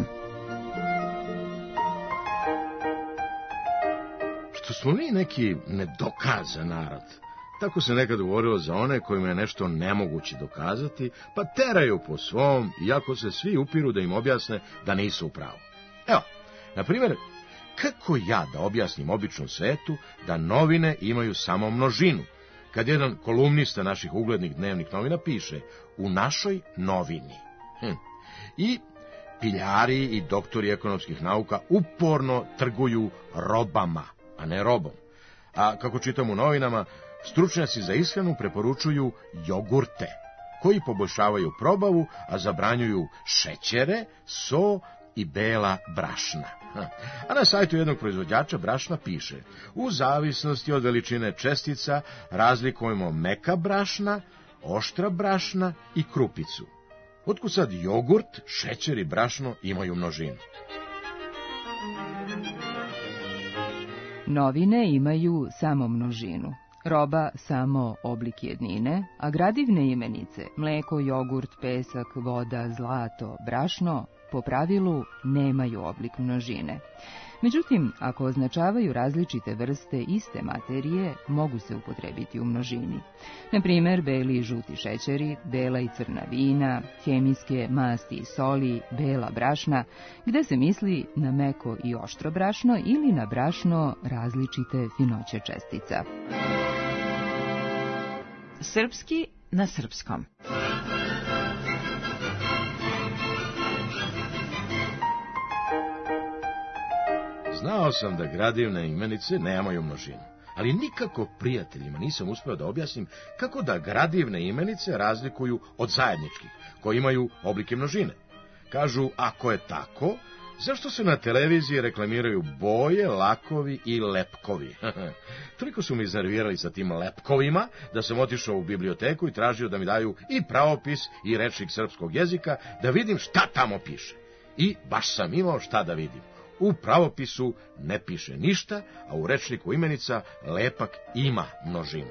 Što smo mi neki nedokazan narod. Tako se nekad govorilo za one kojima je nešto nemoguće dokazati, pa teraju po svom, iako se svi upiru da im objasne da nisu u pravu. Evo, na primjer, kako ja da objasnim običnom svetu da novine imaju samo množinu, kad jedan kolumnista naših uglednih dnevnih novina piše u našoj novini. I piljari i doktori ekonomskih nauka uporno trguju robama, a ne robom. A kako čitam u novinama, stručnjaci za ishranu preporučuju jogurte, koji poboljšavaju probavu, a zabranjuju šećere, so i bela brašna. A na sajtu jednog proizvođača brašna piše: u zavisnosti od veličine čestica razlikujemo meka brašna, oštra brašna i krupicu. Otkud sad jogurt, šećer i brašno imaju množinu? Novine imaju samo množinu, roba samo oblik jednine, a gradivne imenice, mleko, jogurt, pesak, voda, zlato, brašno, po pravilu nemaju oblik množine. Međutim, ako označavaju različite vrste iste materije, mogu se upotrebiti u množini. Na primjer, beli i žuti šećeri, bela i crna vina, hemijske masti i soli, bela brašna, gde se misli na meko i oštro brašno ili na brašno različite finoće čestica. Srpski na srpskom. Znao sam da gradivne imenice nemaju množinu, ali nikako prijateljima nisam uspeo da objasnim kako da gradivne imenice razlikuju od zajedničkih, koji imaju oblike množine. Kažu, ako je tako, zašto se na televiziji reklamiraju boje, lakovi i lepkovi? Toliko su mi iznervirali sa tim lepkovima, da sam otišao u biblioteku i tražio da mi daju i pravopis i rečnik srpskog jezika, da vidim šta tamo piše. I baš sam imao šta da vidim. U pravopisu ne piše ništa, a u rečniku imenica lepak ima množinu.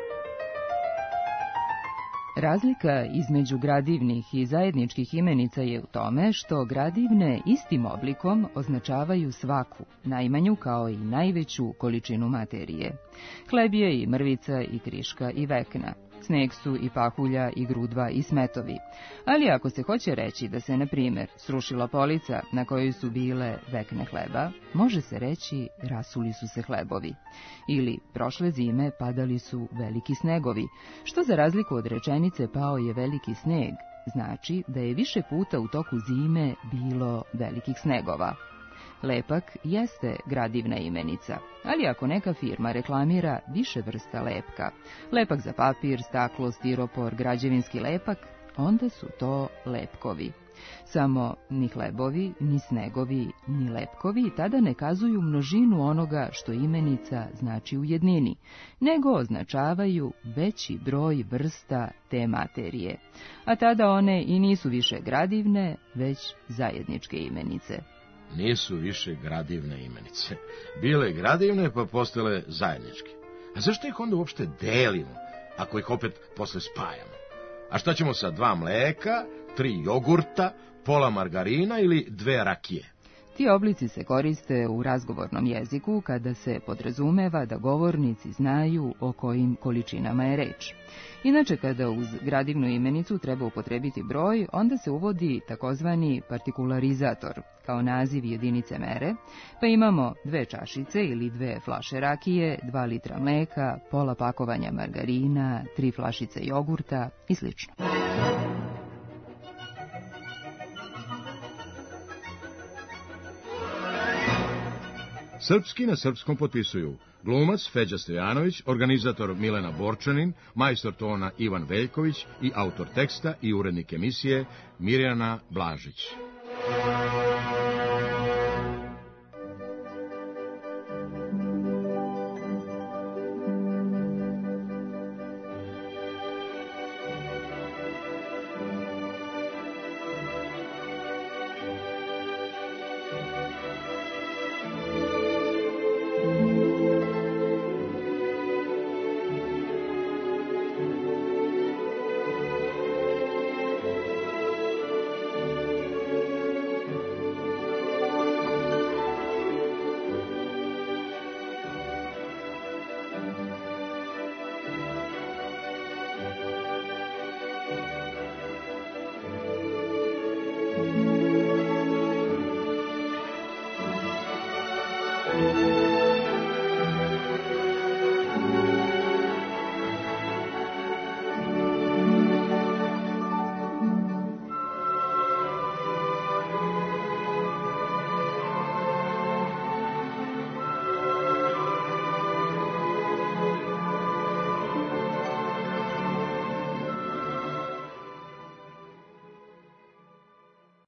Razlika između gradivnih i zajedničkih imenica je u tome što gradivne istim oblikom označavaju svaku, najmanju kao i najveću količinu materije. Hleb je i mrvica i kriška i vekna. Sneg su i pahulja i grudva i smetovi. Ali ako se hoće reći da se, na primjer, srušila polica na kojoj su bile vekne hleba, može se reći rasuli su se hlebovi. Ili prošle zime padali su veliki snegovi, što za razliku od rečenice pao je veliki sneg, znači da je više puta u toku zime bilo velikih snegova. Lepak jeste gradivna imenica, ali ako neka firma reklamira više vrsta lepka, lepak za papir, staklo, stiropor, građevinski lepak, onda su to lepkovi. Samo ni hlebovi, ni snegovi, ni lepkovi tada ne kazuju množinu onoga što imenica znači u jednini, nego označavaju veći broj vrsta te materije, a tada one i nisu više gradivne, već zajedničke imenice. Nisu više gradivne imenice. Bile gradivne pa postale zajedničke. A zašto ih onda uopšte delimo, ako ih opet posle spajamo? A šta ćemo sa 2 mleka, 3 jogurta, pola margarina ili 2 rakije? Ti oblici se koriste u razgovornom jeziku kada se podrazumeva da govornici znaju o kojim količinama je reč. Inače, kada uz gradivnu imenicu treba upotrebiti broj, onda se uvodi takozvani partikularizator, kao naziv jedinice mere, pa imamo 2 čašice ili 2 flaše rakije, 2 litra mleka, pola pakovanja margarina, 3 flašice jogurta i sl. Srpski na srpskom potpisuju glumac Feđa Stojanović, organizator Milena Borčanin, majstor tona Ivan Veljković i autor teksta i urednik emisije Mirjana Blažić.